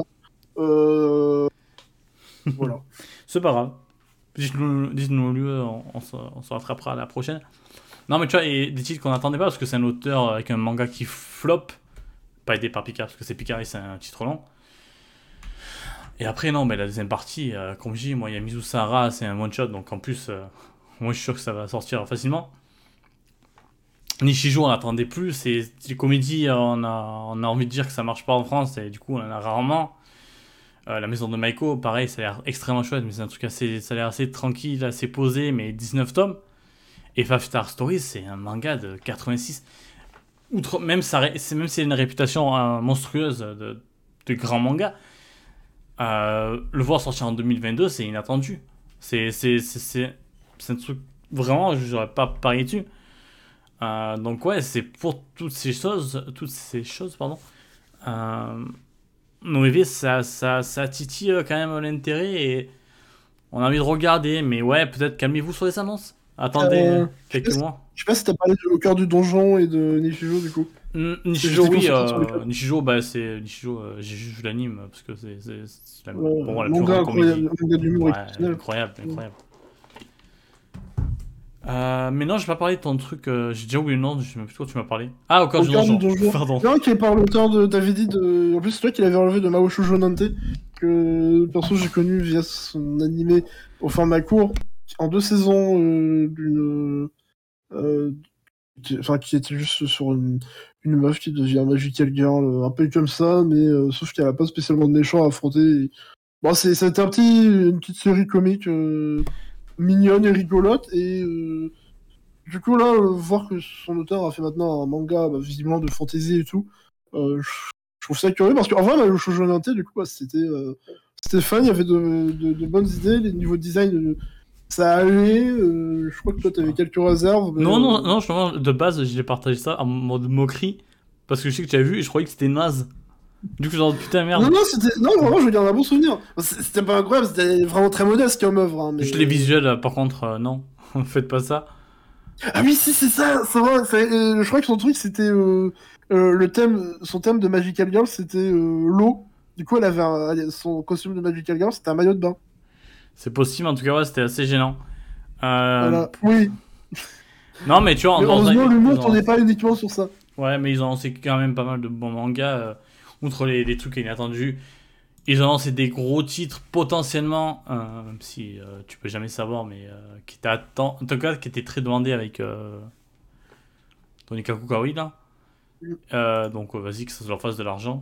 Voilà. C'est pas grave. Dites-nous-le, on se rattrapera à la prochaine. Non, mais tu vois, et des titres qu'on n'attendait pas parce que c'est un auteur avec un manga qui flop. Pas aidé par Pika parce que c'est Pika et c'est un titre long. Et après, non, mais la deuxième partie, comme je dis, moi, il y a Mizu Sahara, c'est un one-shot, donc en plus, moi, je suis sûr que ça va sortir facilement. Nishijo, on n'attendait plus, c'est des comédies, on a envie de dire que ça marche pas en France, et du coup, on en a rarement. La maison de Maiko, pareil, ça a l'air extrêmement chouette, mais c'est un truc assez, ça a l'air assez tranquille, assez posé, mais 19 tomes. Et Five Star Stories, c'est un manga de 86. Outre, même si c'est une réputation monstrueuse de grand manga, le voir sortir en 2022, c'est inattendu. C'est un truc, vraiment, j'aurais pas parié dessus. Donc ouais, c'est pour toutes ces choses, pardon. Noévé, ça titille quand même l'intérêt et on a envie de regarder, mais ouais, peut-être calmez-vous sur les annonces. Attendez quelques mois. Je sais pas si t'as parlé de Au cœur du donjon et de Nishijo du coup. Nishijo, oui. Nishijo, bah c'est Nishijo. J'ai juste vu l'anime parce que c'est la manga incroyable, manga d'humour incroyable. Mais non, j'ai pas parlé de ton truc. J'ai déjà oublié le nom. Je sais même plus de quoi tu m'as parlé. Ah, Au cœur du donjon. Pardon. C'est vrai qu'il est par l'auteur de. T'avais dit de. En plus, c'est toi qui l'avais relevé de Mao Shoujo Nante, que perso j'ai connu via son animé au format court, en 2 saisons d'une. Enfin, qui était juste sur une meuf qui devient Magical Girl, un peu comme ça, mais sauf qu'elle a pas spécialement de méchant à affronter. Bon, c'était une petite série comique mignonne et rigolote, et du coup, là, voir que son auteur a fait maintenant un manga, visiblement de fantasy et tout, je trouve ça curieux, parce qu'en vrai, le Shoujo Nante, du coup, c'était fun, il y avait de bonnes idées, les niveaux de design, ça allait, je crois que toi, t'avais quelques réserves. Mais, non, justement, de base, j'ai partagé ça en mode moquerie, parce que je sais que tu as vu et je croyais que c'était naze. Du coup, genre, putain, merde. Non, vraiment, je garde un bon souvenir. C'était pas incroyable, c'était vraiment très modeste comme œuvre. Hein, mais... Juste les visuels, par contre, non, faites pas ça. Ah oui, si, c'est ça, c'est vrai. Je crois que son truc, c'était son thème de Magical Girl, c'était l'eau. Du coup, elle avait son costume de Magical Girl, c'était un maillot de bain. C'est possible, en tout cas, ouais, c'était assez gênant. Voilà, oui. Non, mais tu vois, heureusement, l'humour tournait pas uniquement sur ça. Ouais, mais ils ont lancé quand même pas mal de bons mangas, outre les trucs inattendus. Ils ont lancé des gros titres potentiellement, même si tu peux jamais savoir, mais qui étaient en tout cas qui étaient très demandés avec Tony Kakukawi là. Donc vas-y que ça leur fasse de l'argent.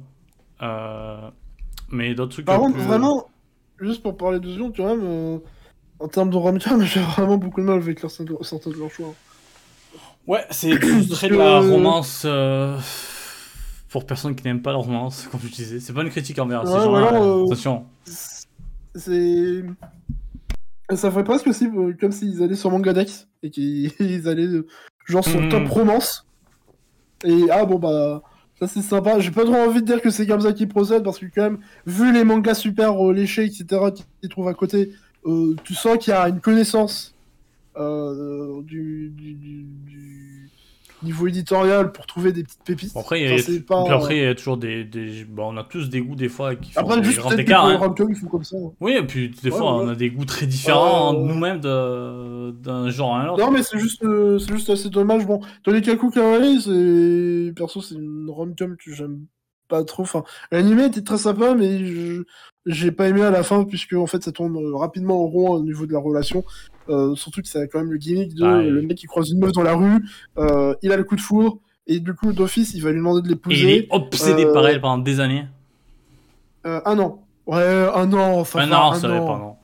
Mais d'autres trucs. Par contre, vraiment, juste pour parler de secondes, quand même, en termes de Ramika, j'ai vraiment beaucoup de mal avec certains de leurs choix. Ouais, c'est très de la romance pour personnes qui n'aiment pas la romance, comme je disais. C'est pas une critique envers ces Ouais, ou gens-là, alors, attention. c'est... Ça ferait presque aussi comme s'ils allaient sur Mangadex et qu'ils allaient genre sur top romance. Et ah bon bah ça c'est sympa. J'ai pas trop envie de dire que c'est comme ça qu'ils procèdent parce que quand même vu les mangas super léchés etc qu'ils trouvent à côté, tu sens qu'il y a une connaissance du niveau éditorial pour trouver des petites pépites. Bon, après, Pas... puis après, il y a toujours bon, on a tous des goûts des fois qui font Après, des juste grands peut-être que écarts. pour les Hein. rom-coms, ils font comme ça. Oui, et puis des fois, voilà. on a des goûts très différents nous-mêmes d'un genre à un autre. Non, mais c'est juste assez dommage. Bon, Tony Kaku Kawaii, perso, c'est une rom-com que j'aime pas trop. Enfin, l'anime était très sympa, mais j'ai pas aimé à la fin, puisque en fait, ça tourne rapidement en rond au niveau de la relation. Surtout que c'est quand même le gimmick de le mec qui croise une meuf dans la rue, il a le coup de foudre, et du coup, d'office, il va lui demander de l'épouser. Et il est obsédé par elle pendant des années. Un an. Ouais, un an. Enfin, un an, c'est vrai, pardon.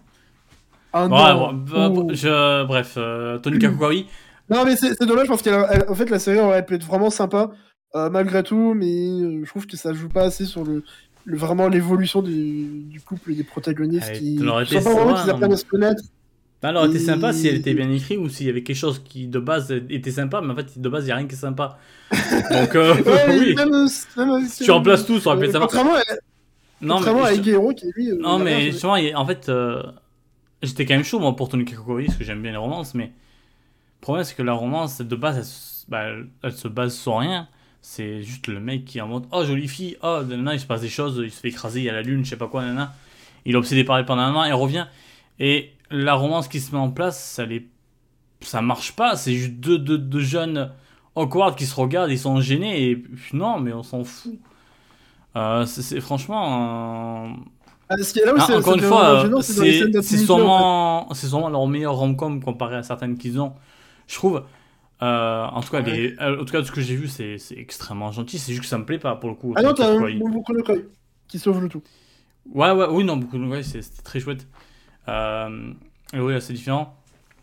Bref, Tony Kakukawi. Non, mais c'est dommage parce qu'en fait, la série aurait pu être vraiment sympa malgré tout, mais je trouve que ça joue pas assez sur vraiment l'évolution du couple et des protagonistes qui sont pas vraiment qu'ils apprennent à se connaître. Elle aurait été sympa si elle était bien écrite ou s'il y avait quelque chose qui de base était sympa, mais en fait de base il n'y a rien qui est sympa. Donc oui. Si tu remplaces tout, ça aurait pu être sympa. Contrairement à Egero qui lui. Non, mais justement, en fait, j'étais quand même chaud moi pour Tony Kakukawi parce que j'aime bien les romances, mais le problème c'est que la romance de base elle se base sur rien. C'est juste le mec qui est en mode oh jolie fille, oh nanana, il se passe des choses, il se fait écraser, il y a la lune, je sais pas quoi, nanana. Il est obsédé par elle pendant un an, il revient. Et la romance qui se met en place, ça marche pas. C'est juste deux jeunes awkward qui se regardent, ils sont gênés. Et non, mais on s'en fout. C'est franchement. Encore une fois, c'est sûrement leur meilleur rom-com comparé à certaines qu'ils ont. Je trouve. En tout cas, en tout cas, ce que j'ai vu, c'est extrêmement gentil. C'est juste que ça me plaît pas pour le coup. Ah non, t'as un beaucoup de Koi qui sauve le tout. Oui, non, beaucoup de Koi, c'était très chouette. Et oui, c'est différent.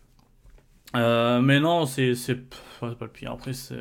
Mais non, c'est pas le pire. Après, c'est.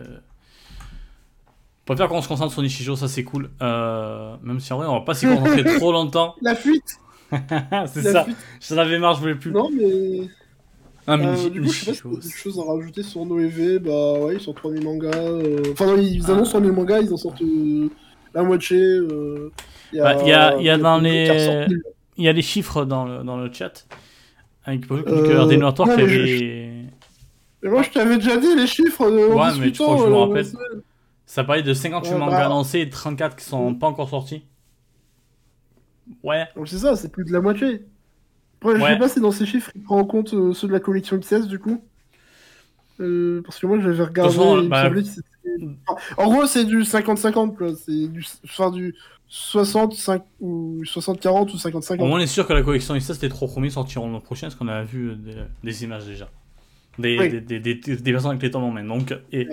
On préfère qu'on se concentre sur Nishijo, ça c'est cool. Même si en vrai, on va pas s'y concentrer trop longtemps. La fuite. C'est ça. J'en avais marre, je voulais plus. Non, mais. Du coup, je sais pas si t'as quelque chose à rajouter sur Noévé. Bah ouais, ils sortent 3000 mangas. Enfin, non, ils annoncent 3000 mangas, ils en sortent la moitié. Il y a dans les. Il y a les chiffres dans le chat. Avec Ardeno Noir qui avait. Mais moi, je t'avais déjà dit les chiffres. Ouais, mais tu crois que je me rappelle. Ça parlait de 58 mangas annoncés et 34 qui sont pas encore sortis. Ouais. Donc c'est ça, c'est plus de la moitié. Après, je sais pas si dans ces chiffres, il prend en compte ceux de la collection XS du coup. Parce que moi, j'avais regardé. En gros, c'est du 50-50, quoi. C'est du 65 ou 60-40 ou 50-50. On est sûr que la collection XS, c'était trop promis, sortiront l'an prochain, parce qu'on a vu des images déjà. Des personnes avec les tomes en main. Donc,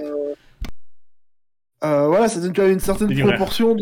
voilà, ça donne quand même une certaine proportion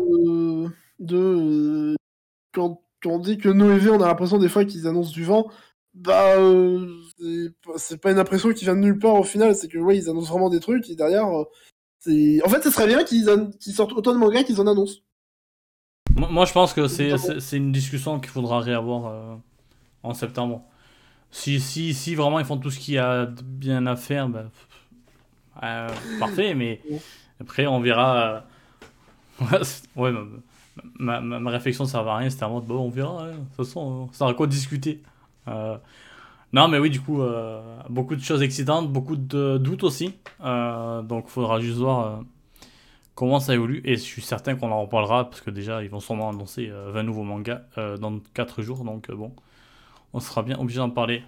quand on dit que Noévé, on a l'impression des fois qu'ils annoncent du vent, bah c'est pas une impression qui vient de nulle part au final, c'est que ouais, ils annoncent vraiment des trucs et derrière en fait ça serait bien qu'ils sortent autant de mangas qu'ils en annoncent. Moi je pense que c'est une discussion qu'il faudra réavoir en septembre. Si vraiment ils font tout ce qu'il y a de bien à faire, bah, parfait, mais après on verra. Ouais, ma réflexion ça va à rien, c'était en mode bon, on verra, hein. De toute façon, ça aura quoi discuter. Non, mais oui, du coup, beaucoup de choses excitantes, beaucoup de doutes aussi. Donc, il faudra juste voir comment ça évolue. Et je suis certain qu'on en reparlera parce que déjà, ils vont sûrement annoncer 20 nouveaux mangas dans 4 jours. Donc, bon, on sera bien obligé d'en parler.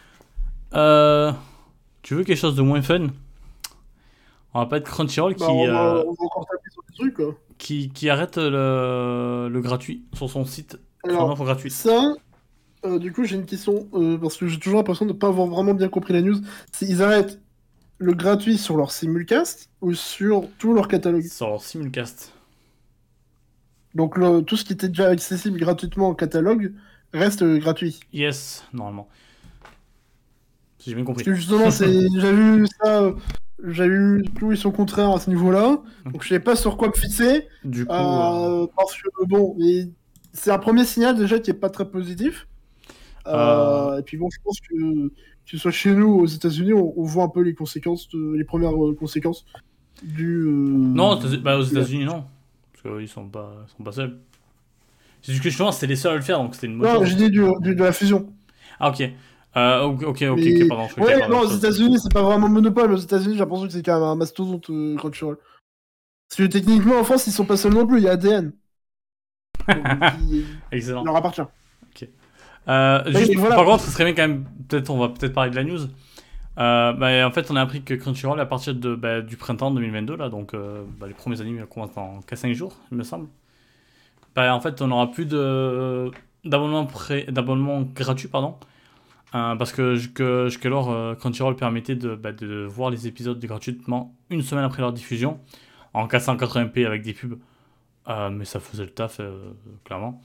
Tu veux quelque chose de moins fun? On va pas être Crunchyroll on va encore taper sur des trucs, quoi. Qui arrête le gratuit sur son site. Alors, gratuit. Ça, du coup, j'ai une question, parce que j'ai toujours l'impression de ne pas avoir vraiment bien compris la news. Ils arrêtent le gratuit sur leur simulcast ou sur tout leur catalogue? Sur leur simulcast. Donc tout ce qui était déjà accessible gratuitement en catalogue reste gratuit. Yes, normalement. Si j'ai bien compris. Parce que justement, j'ai vu ça J'avais eu tout et son contraire à ce niveau-là, donc je savais pas sur quoi me fixer. Du coup, Parce que bon, c'est un premier signal déjà qui est pas très positif. Et puis bon, je pense que ce soit chez nous aux États-Unis, on voit un peu les conséquences, les premières conséquences du. non, aux États-Unis, non. Parce qu'ils sont pas seuls. C'est juste que justement, c'était les seuls à le faire, donc c'était une bonne Non, chose. j'ai dit de la fusion. Ah, ok. Ok, Mais... pardon. Ouais, non, aux États-Unis, c'est pas vraiment monopole. Aux États-Unis, j'ai l'impression que c'est quand même un mastodonte Crunchyroll. Parce que techniquement, en France, ils sont pas seuls non plus, il y a ADN. Excellent. Il leur appartient. Ok. Juste, voilà. Par contre, ce serait bien quand même. On va peut-être parler de la news. En fait, on a appris que Crunchyroll, à partir du printemps 2022, là, donc les premiers animes commencent dans 5 jours, il me semble. En fait, on n'aura plus d'abonnement gratuit, pardon. Parce que jusqu'alors, Crunchyroll permettait de voir les épisodes gratuitement une semaine après leur diffusion, en 480p avec des pubs. Mais ça faisait le taf, clairement.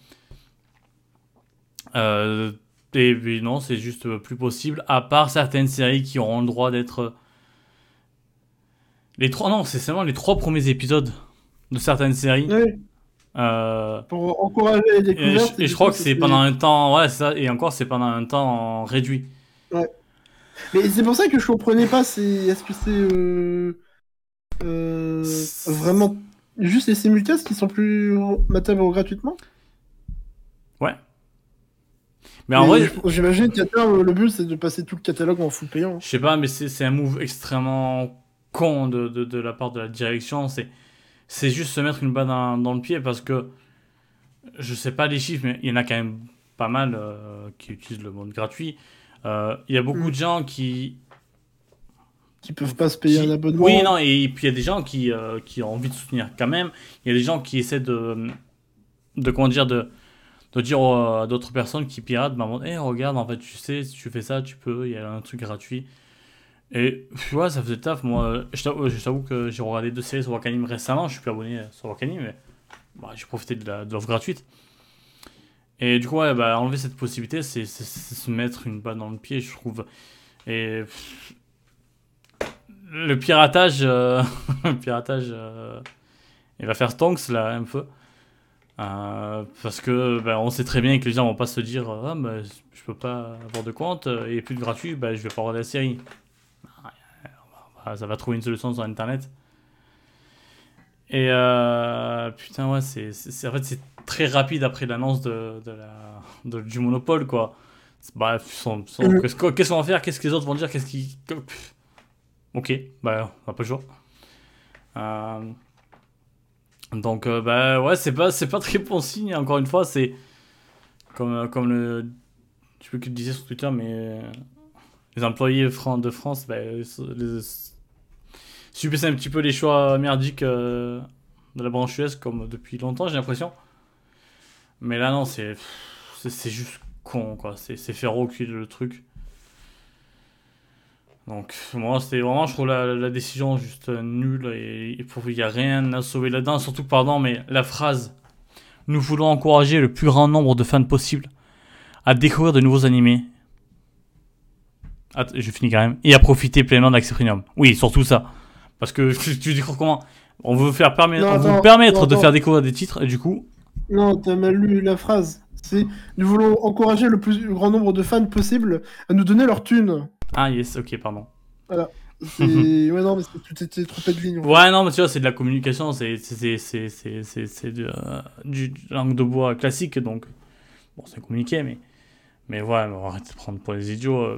Et puis non, c'est juste plus possible, à part certaines séries qui auront le droit d'être... c'est seulement les 3 premiers épisodes de certaines séries. Oui. Pour encourager les découvertes. Et je crois que c'est pendant un temps... Ouais, c'est ça. Et encore, c'est pendant un temps réduit. Ouais. Mais c'est pour ça que je comprenais pas, est-ce que c'est vraiment juste les simulcasts qui sont plus matables gratuitement? Ouais. Mais en vrai... J'imagine qu'à terme, le but, c'est de passer tout le catalogue en full payant. Je sais pas, mais c'est un move extrêmement con de la part de la direction. C'est juste se mettre une balle dans le pied parce que... Je sais pas les chiffres, mais il y en a quand même pas mal qui utilisent le mode gratuit. Il y a beaucoup de gens qui peuvent pas se payer un abonnement. Oui, non, et puis il y a des gens qui ont envie de soutenir quand même. Il y a des gens qui essaient de dire à d'autres personnes qui piratent, hey, regarde, en fait, tu sais, si tu fais ça, tu peux, il y a un truc gratuit. Et ouais, ça faisait le taf. Moi, je t'avoue que j'ai regardé 2 séries sur Wakanim récemment. Je suis plus abonné sur Wakanim, mais j'ai profité de l'offre gratuite. Et du coup, ouais, enlever cette possibilité, c'est se mettre une balle dans le pied, je trouve. Et le piratage, il va faire stonks là un peu. Parce que on sait très bien que les gens vont pas se dire je peux pas avoir de compte et plus de gratuit, je vais pas regarder la série. Ça va trouver une solution sur internet. Et putain, ouais, en fait, c'est très rapide après l'annonce du monopole, quoi. Bref, qu'est-ce qu'on va faire? Qu'est-ce que les autres vont dire? Ok, on n'a pas le choix. Donc, ouais, c'est pas très bon signe, encore une fois, c'est comme le. Je sais plus qui le disait sur Twitter, mais les employés de France, subissent un petit peu les choix merdiques de la branche US comme depuis longtemps, j'ai l'impression. Mais là, non, c'est juste con, quoi. C'est faire reculer le truc. Donc, moi, c'était vraiment, je trouve la décision juste nulle et il n'y a rien à sauver là-dedans. Surtout, pardon, mais la phrase nous voulons encourager le plus grand nombre de fans possible à découvrir de nouveaux animés. Je finis quand même. Et à profiter pleinement d'Accès Premium. Oui, surtout ça. Parce que tu découvres comment? On veut vous permettre de faire découvrir des titres et du coup. Non, t'as mal lu la phrase. C'est nous voulons encourager le plus grand nombre de fans possible à nous donner leur thune. Ah yes, ok, pardon. Voilà. Ouais, non, mais tout était trop de lignes. Ouais, non, mais tu vois, c'est de la communication, c'est du langue de bois classique, donc bon, c'est communiqué, mais ouais, on va arrêter de prendre pour les idiots.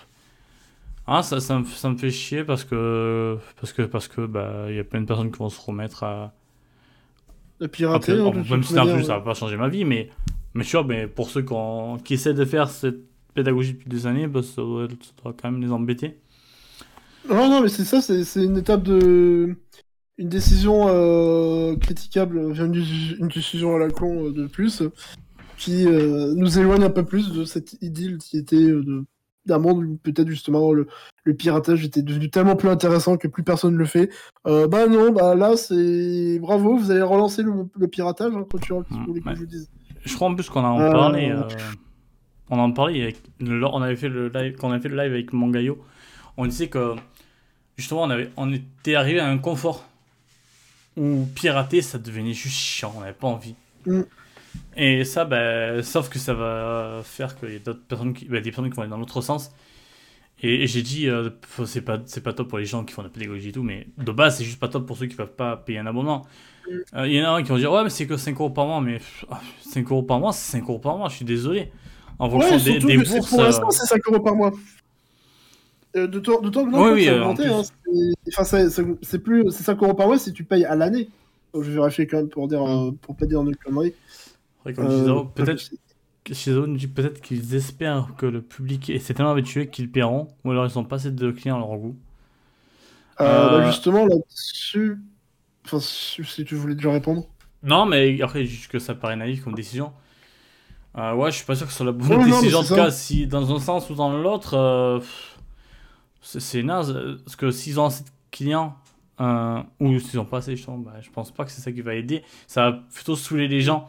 Ça me fait chier parce que il y a plein de personnes qui vont se remettre à pirater. Même si en plus ça va pas changer ma vie, mais tu vois, mais pour ceux qui essaient de faire cette pédagogie depuis des années, ça doit quand même les embêter. Non, mais c'est ça, c'est une étape de. Une décision critiquable, une décision à la con de plus, qui nous éloigne un peu plus de cette idylle qui était d'un monde où peut-être justement le piratage était devenu tellement plus intéressant que plus personne ne le fait. Non, là c'est bravo, vous allez relancer le piratage, hein, quand que je vous dise. Je crois en plus qu'on en parlait. On en parlait on avait fait le live, quand on avait fait le live avec Mangayo. On disait que justement, on était arrivé à un confort où pirater, ça devenait juste chiant, on n'avait pas envie. Et ça, sauf que ça va faire qu'il y a d'autres personnes des personnes qui vont aller dans l'autre sens. Et j'ai dit, c'est pas top pour les gens qui font de la pédagogie et tout, mais de base, c'est juste pas top pour ceux qui peuvent pas payer un abonnement. Il y en a qui vont dire, ouais, mais c'est que 5 € par mois, mais 5 € par mois, c'est 5 € par mois, je suis désolé. En fonction des bourses. Pour l'instant, c'est 5 € par mois. De temps en temps, oui, ça a augmenté. C'est 5 € par mois si tu payes à l'année. Donc, je vais vérifier quand même pour pas dire de conneries. Comme Shizaru, Shizaru nous dit peut-être qu'ils espèrent que le public est tellement habitué qu'ils paieront, ou alors ils ont pas assez de clients à leur goût. Justement, là-dessus, si tu voulais déjà répondre. Non, mais après, juste que ça paraît naïf comme décision. Ouais, je suis pas sûr que ce soit la bonne décision. En tout cas, si dans un sens ou dans l'autre, c'est naze. Parce que s'ils ont assez de clients, ou s'ils ont pas assez, je pense pas que c'est ça qui va aider. Ça va plutôt saouler les gens.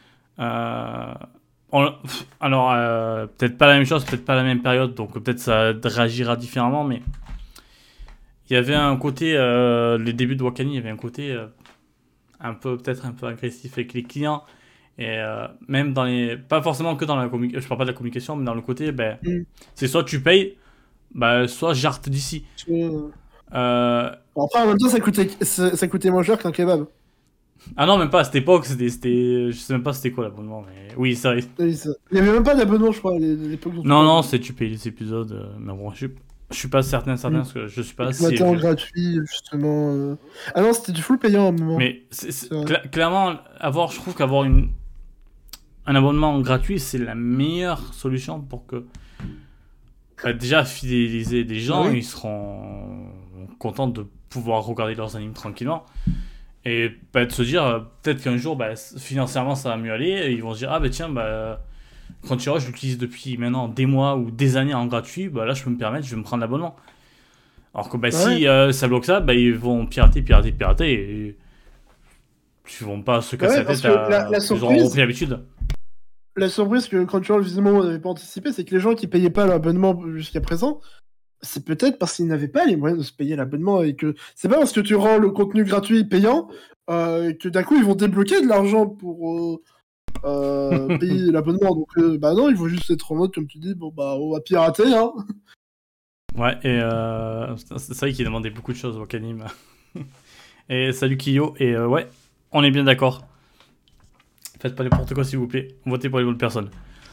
Alors, peut-être pas la même chose, peut-être pas la même période, donc peut-être ça réagira différemment, mais il y avait un côté, les débuts de Wakani, il y avait un côté peut-être un peu agressif avec les clients, et même dans les, pas forcément que dans la communication, je parle pas de la communication, mais dans le côté, c'est soit tu payes, soit j'arte d'ici. Enfin, en même temps, ça coûtait moins cher qu'un kebab. Ah non, même pas à cette époque, je sais même pas c'était quoi l'abonnement, mais oui, ça arrive. Il y avait même pas d'abonnement, je crois, à l'époque. Non, tu payes les épisodes, mais bon, je suis pas certain, parce que je suis pas assez. C'était en gratuit, justement. Ah non, c'était du full payant à un moment. Mais clairement, je trouve qu'avoir un abonnement gratuit, c'est la meilleure solution pour que. Déjà, fidéliser des gens, ils seront contents de pouvoir regarder leurs animes tranquillement. Et de se dire, peut-être qu'un jour, financièrement, ça va mieux aller. Et ils vont se dire, tiens, Crunchyroll, je l'utilise depuis maintenant des mois ou des années en gratuit. Là, je peux me permettre, je vais me prendre l'abonnement. Alors que si ça bloque ça, ils vont pirater. Et ils vont pas se casser la tête. Ils auront repris l'habitude. La surprise que Crunchyroll, visiblement, n'avait pas anticipé, c'est que les gens qui payaient pas l'abonnement jusqu'à présent, c'est peut-être parce qu'ils n'avaient pas les moyens de se payer l'abonnement, et que c'est pas parce que tu rends le contenu gratuit payant que d'un coup ils vont débloquer de l'argent pour payer l'abonnement. Donc non, il faut juste être en mode, comme tu dis, on va pirater, hein. Ouais, et c'est vrai qu'il demandait beaucoup de choses au Canim. Et salut Kiyo, et ouais, on est bien d'accord. Faites pas n'importe quoi s'il vous plaît, votez pour les bonnes personnes.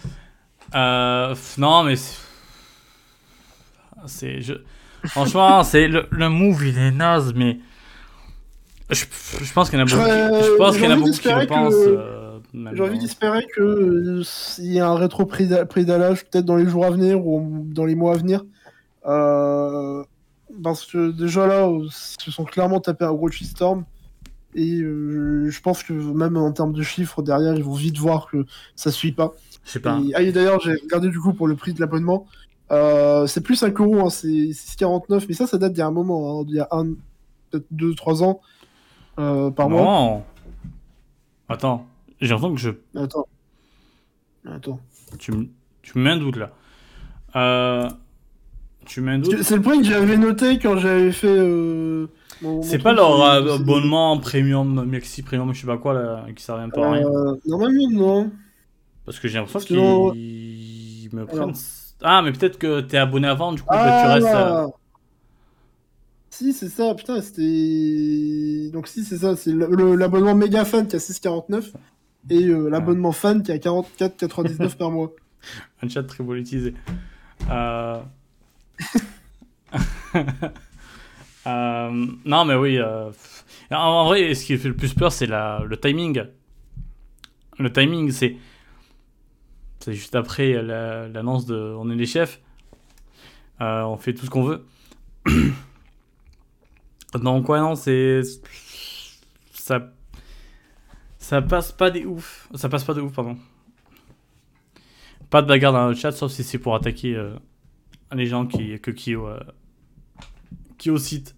Non mais franchement, c'est le move, il est naze, mais je pense qu'il y en a beaucoup. Je pense qu'il y en a beaucoup qui le pensent. J'ai envie d'espérer qu'il y a un rétro prédalage peut-être dans les jours à venir ou dans les mois à venir. Parce que déjà là, ils se sont clairement tapés un gros shitstorm. Et je pense que même en termes de chiffres derrière, ils vont vite voir que ça suit pas. Je sais pas. Et d'ailleurs, j'ai regardé du coup pour le prix de l'abonnement. C'est plus 5 €, hein, c'est 6,49, mais ça date d'il y a un moment, hein, il y a peut-être 2-3 ans par mois. Non. Attends, j'ai l'impression que je. Attends. Tu me mets un doute là. Tu mets un doute. C'est le point que j'avais noté quand j'avais fait. C'est pas leur abonnement premium, Maxi Premium, je sais pas quoi là, qui servait un peu à rien. Normalement, non. Parce que j'ai l'impression qu'ils me prennent. Ah, mais peut-être que t'es abonné avant, du coup, tu restes. Si, c'est ça, putain, c'était. Donc, si, c'est ça, c'est l'abonnement méga fan qui a 6,49 et l'abonnement fan qui a 44,99 par mois. Un chat très politisé. Non, mais oui. En vrai, ce qui fait le plus peur, c'est le timing. Le timing, c'est juste après l'annonce de on est les chefs. On fait tout ce qu'on veut. Donc, ouais, non, ça passe pas des ouf. Ça passe pas de ouf, pardon. Pas de bagarre dans le chat, sauf si c'est pour attaquer les gens qui cite.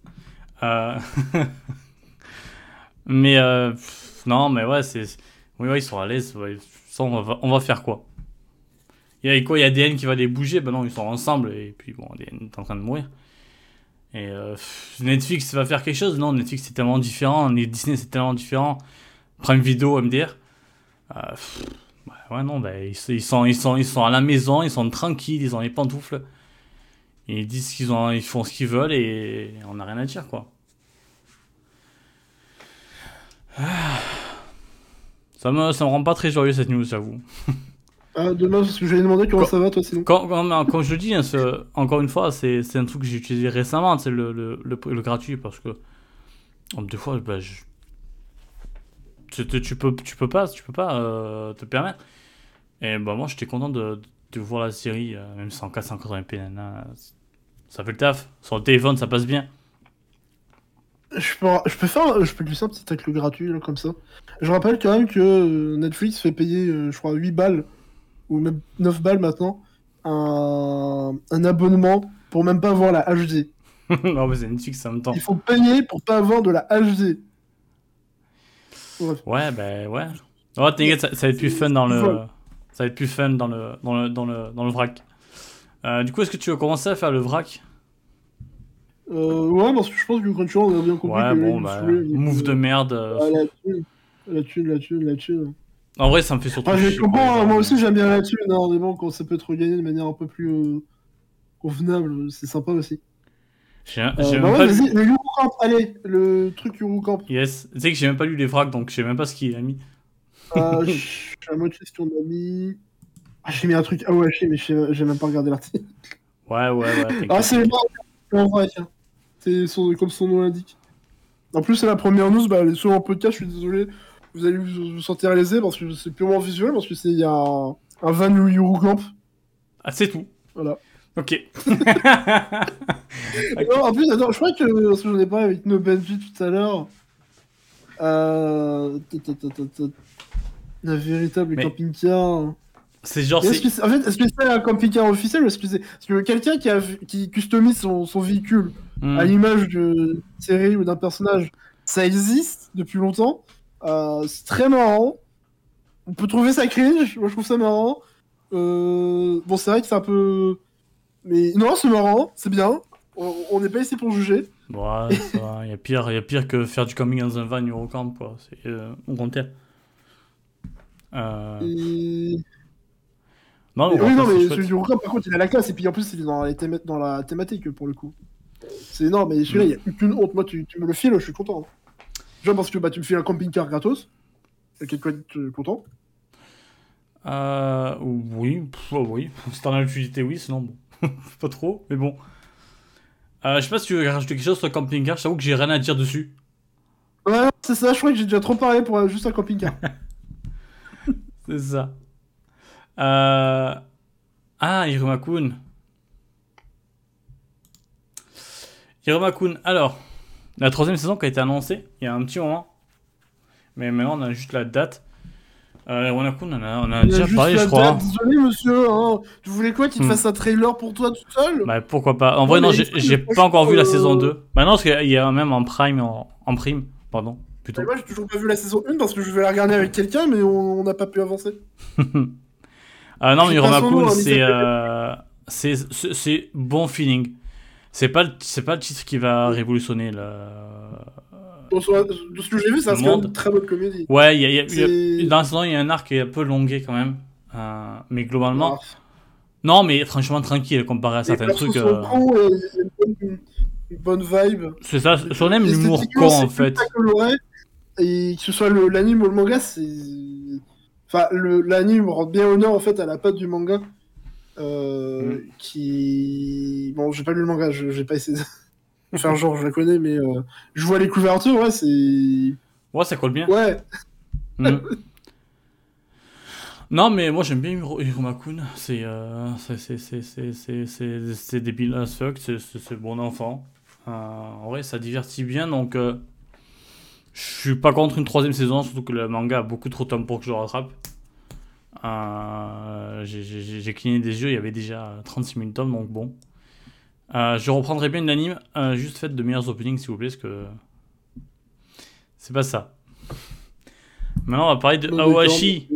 Mais non, mais ouais, oui, ils sont à l'aise. Ouais. On va faire quoi? Il y a ADN qui va les bouger. Ben non, ils sont ensemble. Et puis bon, ADN est en train de mourir. Et Netflix va faire quelque chose? Non, Netflix c'est tellement différent, Disney c'est tellement différent. Prime Video, MDR. Ouais, non, bah, ils sont à la maison, ils sont tranquilles, ils ont les pantoufles. Ils disent ils font ce qu'ils veulent et on n'a rien à dire, quoi. Ça me rend pas très joyeux cette news, j'avoue. Ah, demain, parce que j'allais demander comment ça va, toi, sinon. Comme je le dis, hein, encore une fois, c'est un truc que j'ai utilisé récemment, c'est le gratuit, parce que des fois, bah, tu peux pas te permettre. Et bah, moi, j'étais content de voir la série, même sans 480p, ça fait le taf. Sur le téléphone, ça passe bien. Je peux glisser un petit tacle gratuit, là, comme ça. Je rappelle quand même que Netflix fait payer, je crois, 8 balles, ou même 9 balles maintenant, un abonnement pour même pas avoir la HD. Non, mais c'est Netflix en même temps. Il faut payer pour pas avoir de la HD. Bref. Ouais, bah ouais. Oh, t'inquiète, ça va être plus fun dans le. Ça va être plus fun dans le vrac. Du coup, est-ce que tu veux commencer à faire le vrac? Ouais, parce que je pense que Crunchyroll, on a bien compris. Ouais, bon, bah, move de merde. La thune. En vrai, ça me fait surtout chier. Je comprends, moi aussi mais... j'aime bien la thune, hein, mais bon, quand ça peut être regagné de manière un peu plus convenable, c'est sympa aussi. Vas-y, le Eurocamp, allez, le truc Eurocamp. Yes, tu sais que j'ai même pas lu les vracs, donc je sais même pas ce qu'il a mis. J'ai un mot de question d'amis. Ah, j'ai mis un truc AOHI, mais j'ai même pas regardé l'article. Ouais. Ah, c'est le en vrai, tiens. C'est comme son nom l'indique. En plus, c'est la première news, bah, sur un podcast, je suis désolé, vous allez vous sentir lésé parce que c'est purement visuel, parce que il y a un van Eurocamp. Ah, c'est tout. Voilà. Ok. Non, en plus, attends, je crois que, parce que j'en ai parlé avec No Benji tout à l'heure, un véritable camping-car. C'est genre. En fait, est-ce que c'est un camping-car officiel ou est-ce que c'est. Parce que quelqu'un qui customise son véhicule à l'image d'une série ou d'un personnage, ça existe depuis longtemps. C'est très marrant. On peut trouver ça cringe. Moi, je trouve ça marrant. Bon, c'est vrai que c'est un peu. Mais non, c'est marrant, c'est bien. On n'est pas ici pour juger. Ouais, ça va. Il y a pire que faire du camping dans un van Eurocamp, quoi. C'est au contraire. Non, mais celui du Eurocamp, par contre, il a la classe. Et puis en plus, il est dans la thématique pour le coup. C'est énorme, mais celui-là, il n'y a aucune honte. Moi, tu me le files, je suis content. Genre parce que tu me files un camping-car gratos. Ok, quoi, tu es content? Oui. Si t'en as l'utilité, oui, sinon, bon. Pas trop, mais bon. Je sais pas si tu veux rajouter quelque chose sur le camping-car, je t'avoue que j'ai rien à dire dessus. Ouais, c'est ça, je crois que j'ai déjà trop parlé pour juste un camping-car. C'est ça. Hiruma-kun. Alors, la 3ème saison qui a été annoncée, il y a un petit moment. Mais maintenant, on a juste la date. Hiruma-kun, on a déjà parlé, je crois. Désolé, monsieur, hein. Tu voulais quoi qu'il te fasse un trailer pour toi tout seul? Bah, pourquoi pas. En vrai, non, j'ai pas encore vu la saison 2. Bah non, parce qu'il y a même en prime, pardon. Plutôt. Moi, j'ai toujours pas vu la saison 1 parce que je vais la regarder avec quelqu'un, mais on n'a pas pu avancer. Non, mais Hiruma-kun, c'est bon feeling. C'est pas le titre qui va révolutionner le. De ce que j'ai vu, ça reste quand même une très bonne comédie. Ouais, dans la saison, il y a un arc qui est un peu longué quand même. Mais globalement. Non, mais franchement, tranquille comparé à certains trucs. Une bonne vibe. C'est ça, on aime l'humour con en fait. Et que ce soit l'anime ou le manga, c'est. Enfin, l'anime rend bien honneur en fait à la patte du manga. Qui. Bon, j'ai pas lu le manga, j'ai pas essayé de faire genre, je la connais, mais je vois les couvertures, ouais, c'est. Ouais, ça colle bien. Ouais. Non, mais moi j'aime bien Hiruma-kun. C'est débile as fuck, c'est bon enfant. En vrai, ça divertit bien, donc je suis pas contre une 3ème saison, surtout que le manga a beaucoup trop de temps pour que je le rattrape. J'ai cligné des yeux, il y avait déjà 36 000 tomes, donc bon. Je reprendrai bien l'anime, juste faites de meilleurs openings s'il vous plaît, parce que c'est pas ça. Maintenant, on va parler de Aoashi.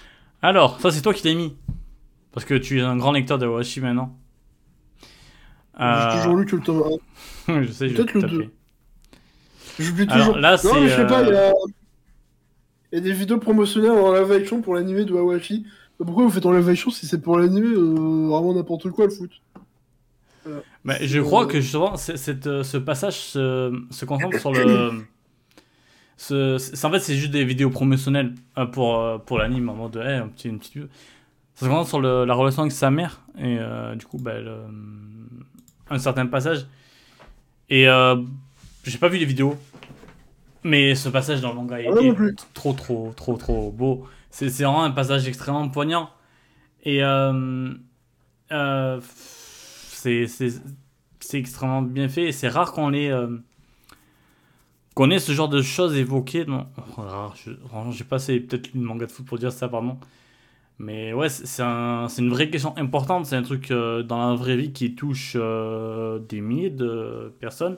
Alors, ça c'est toi qui l'as mis, parce que tu es un grand lecteur d'Aoashi maintenant. J'ai toujours lu que le tome 1. Je sais, je vais Peut-être tout le 2. taper. J'oublie Alors toujours. là, Non, mais je sais pas, c'est. il y a des vidéos promotionnelles en live action pour l'animé de Hawashi. Pourquoi vous faites en live action si c'est pour l'animé vraiment n'importe quoi le foot? Voilà. Mais je crois que justement, ce passage se concentre sur le. En fait, c'est juste des vidéos promotionnelles pour l'anime, en mode, hey, une petite vue. Ça se concentre sur la relation avec sa mère, et du coup, bah, un certain passage. Et j'ai pas vu les vidéos, mais ce passage dans le manga non est plus. trop beau. C'est vraiment un passage extrêmement poignant. Et euh, c'est extrêmement bien fait. Et c'est rare qu'on ait ce genre de choses évoquées. Non, rare, vraiment, j'ai pas assez peut-être lu de manga de foot pour dire ça, pardon. Mais ouais, c'est une vraie question importante. C'est un truc dans la vraie vie qui touche des milliers de personnes.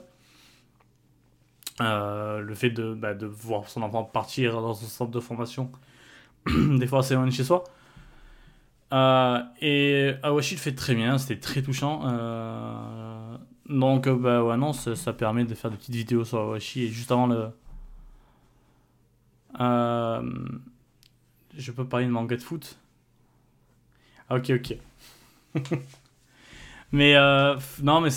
Le fait de voir son enfant partir dans son centre de formation, des fois c'est loin de chez soi. Et Awashi le fait très bien, c'était très touchant. Donc, bah ouais, non, ça permet de faire des petites vidéos sur Awashi. Et juste avant le. Euh, je peux parler de manga de foot. Ah, ok, ok. Mais non, mais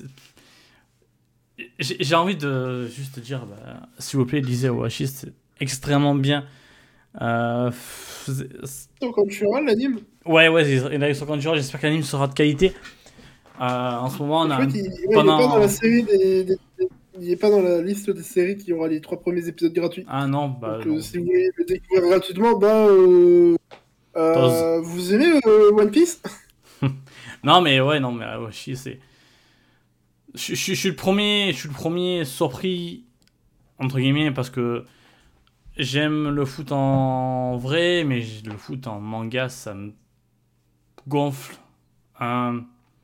j'ai envie de juste dire, bah, s'il vous plaît, lisez Awashi, c'est extrêmement bien. Euh, Donc, quand tu râles, l'anime. ouais, il arrive sur Crunchyroll, j'espère que l'anime sera de qualité. En ce moment, on En a fait, il est pas dans la pendant. série il est pas dans la liste des séries qui aura les 3 premiers épisodes gratuits. Ah non, bah Donc, non. si vous voulez le découvrir gratuitement, bah, T'oses. vous aimez One Piece? Non, mais ouais, non, mais Awashi, c'est. Je suis je suis le premier surpris, entre guillemets, parce que j'aime le foot en vrai, mais le foot en manga, ça me gonfle. Hein.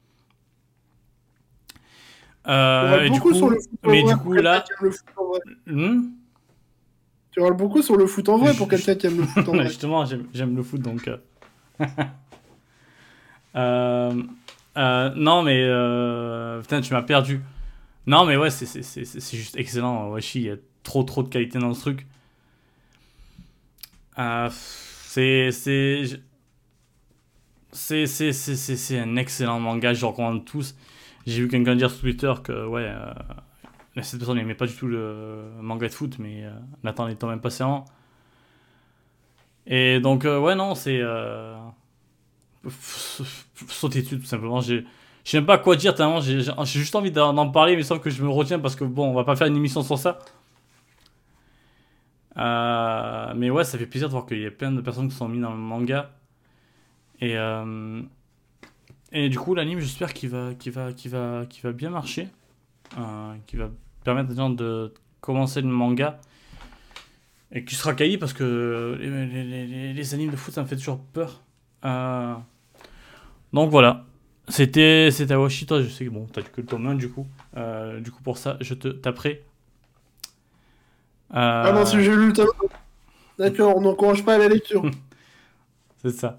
Tu râles Et du beaucoup sur le coup, foot en mais vrai du pour coup quelqu'un là, qui aime le foot en vrai. hmm, Tu râles beaucoup sur le foot en vrai je- pour quelqu'un qui aime le foot en vrai. justement, j'aime le foot, donc. Euh, non, mais putain, tu m'as perdu. Non, mais ouais, c'est juste excellent. Washi, il y a trop de qualité dans ce truc. C'est c'est un excellent manga, je le recommande tous. J'ai vu quelqu'un dire sur Twitter que ouais, cette personne n'aimait pas du tout le manga de foot, mais Nathan est quand même patiemment. Et donc, ouais, non, c'est. Sauter dessus, tout simplement. Je sais même pas quoi dire, tellement j'ai juste envie d'en parler, mais sauf que je me retiens parce que bon, on va pas faire une émission sur ça. Mais ouais, ça fait plaisir de voir qu'il y a plein de personnes qui sont mises dans le manga. Et, et du coup, l'anime, j'espère qu'il va bien marcher. Qui va permettre aux gens de commencer le manga. Et qui sera quali parce que les animes de foot, ça me fait toujours peur. Donc voilà. C'était Awashi, toi, je sais que bon, t'as que le tome 1 du coup. Du coup, pour ça, je te taperai. Ah non, si j'ai lu le tome. D'accord, on n'encourage pas à la lecture. C'est ça.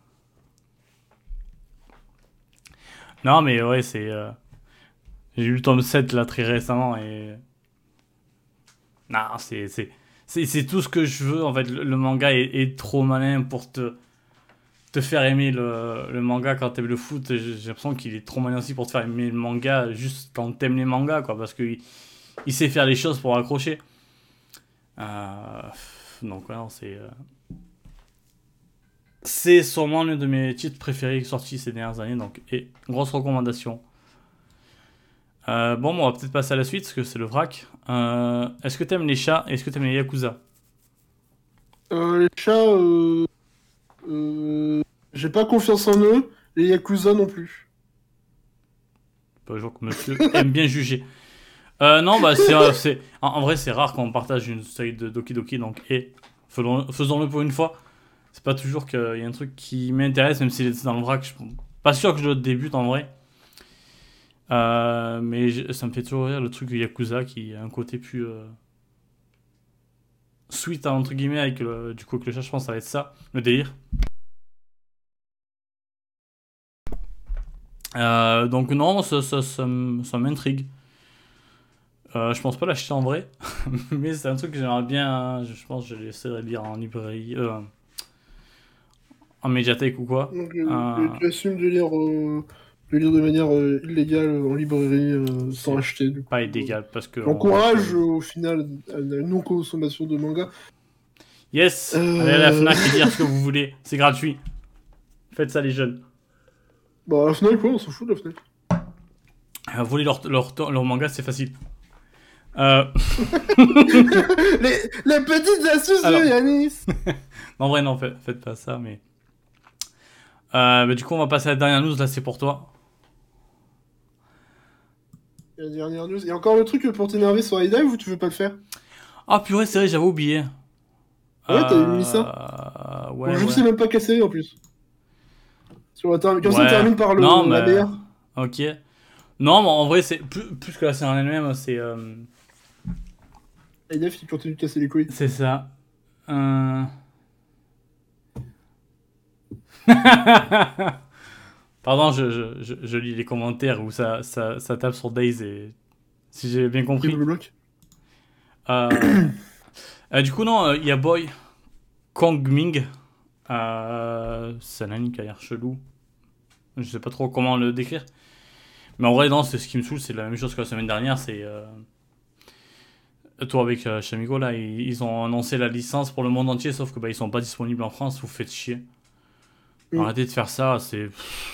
Non, mais ouais, c'est. J'ai lu le tome 7 là très récemment et. Non, c'est tout ce que je veux. En fait, le manga est trop malin pour te faire aimer le manga quand t'aimes le foot. J'ai l'impression qu'il est trop malin aussi pour te faire aimer le manga juste quand t'aimes les mangas, quoi. Parce qu'il il sait faire les choses pour accrocher. Euh, donc, ouais, non, c'est sûrement l'un de mes titres préférés sortis ces dernières années. Donc, et grosse recommandation. Bon, on va peut-être passer à la suite parce que c'est le vrac. Est-ce que t'aimes les chats et est-ce que t'aimes les yakuza? Les chats, j'ai pas confiance en eux. Les Yakuza non plus. Pas genre que monsieur aime bien juger. Non, bah, en vrai, c'est rare quand on partage une série de Doki Doki. Donc, et faisons-le pour une fois. C'est pas toujours qu'il y a un truc qui m'intéresse, même s'il est dans le vrac. Je suis pas sûr que je le débute en vrai. Mais ça me fait toujours rire le truc de Yakuza qui a un côté plus sweet, hein, entre guillemets, avec du coup, avec le chat, je pense que ça va être ça, le délire. Donc non, ça m'intrigue. Je pense pas l'acheter en vrai, mais c'est un truc que j'aimerais bien. Je pense que je l'essaierai de lire en librairie, en médiathèque ou quoi. Donc, tu assumes de lire de manière illégale en librairie sans C'est acheter, du pas coup. illégal parce que J'encourage au final à la non-consommation de manga. Yes, allez à la Fnac et lire ce que vous voulez, c'est gratuit. Faites ça les jeunes. Bah, la Fnac, quoi, on s'en fout de la Fnac. Voler leur manga, c'est facile. Les petites astuces Alors... de Yanis. En vrai, non, faites pas ça, mais... du coup, on va passer à la dernière news, là, c'est pour toi. La dernière news. Il y a encore le truc pour t'énerver sur iDive ou tu veux pas le faire? Ah, purée, c'est vrai, j'avais oublié. Ouais, t'avais mis ça. Ouais, Bon, je ouais. sais même pas quelle série en plus. Comme ça, on termine par non, la meilleure. Ok. Non, mais en vrai, c'est plus que la série en elle-même, c'est... iDive qui continue de casser les couilles. C'est ça. Pardon, je lis les commentaires où ça tape sur Days et... Si j'ai bien compris. Le bloc. Du coup, non, il y a Boy Kong Ming. C'est un anime qui a l'air chelou. Je sais pas trop comment le décrire. Mais en vrai, non, c'est ce qui me saoule, c'est la même chose que la semaine dernière. C'est. Toi, avec Shamiko, là, ils ont annoncé la licence pour le monde entier, sauf que ils sont pas disponibles en France. Vous faites chier. Arrêtez de faire ça, c'est.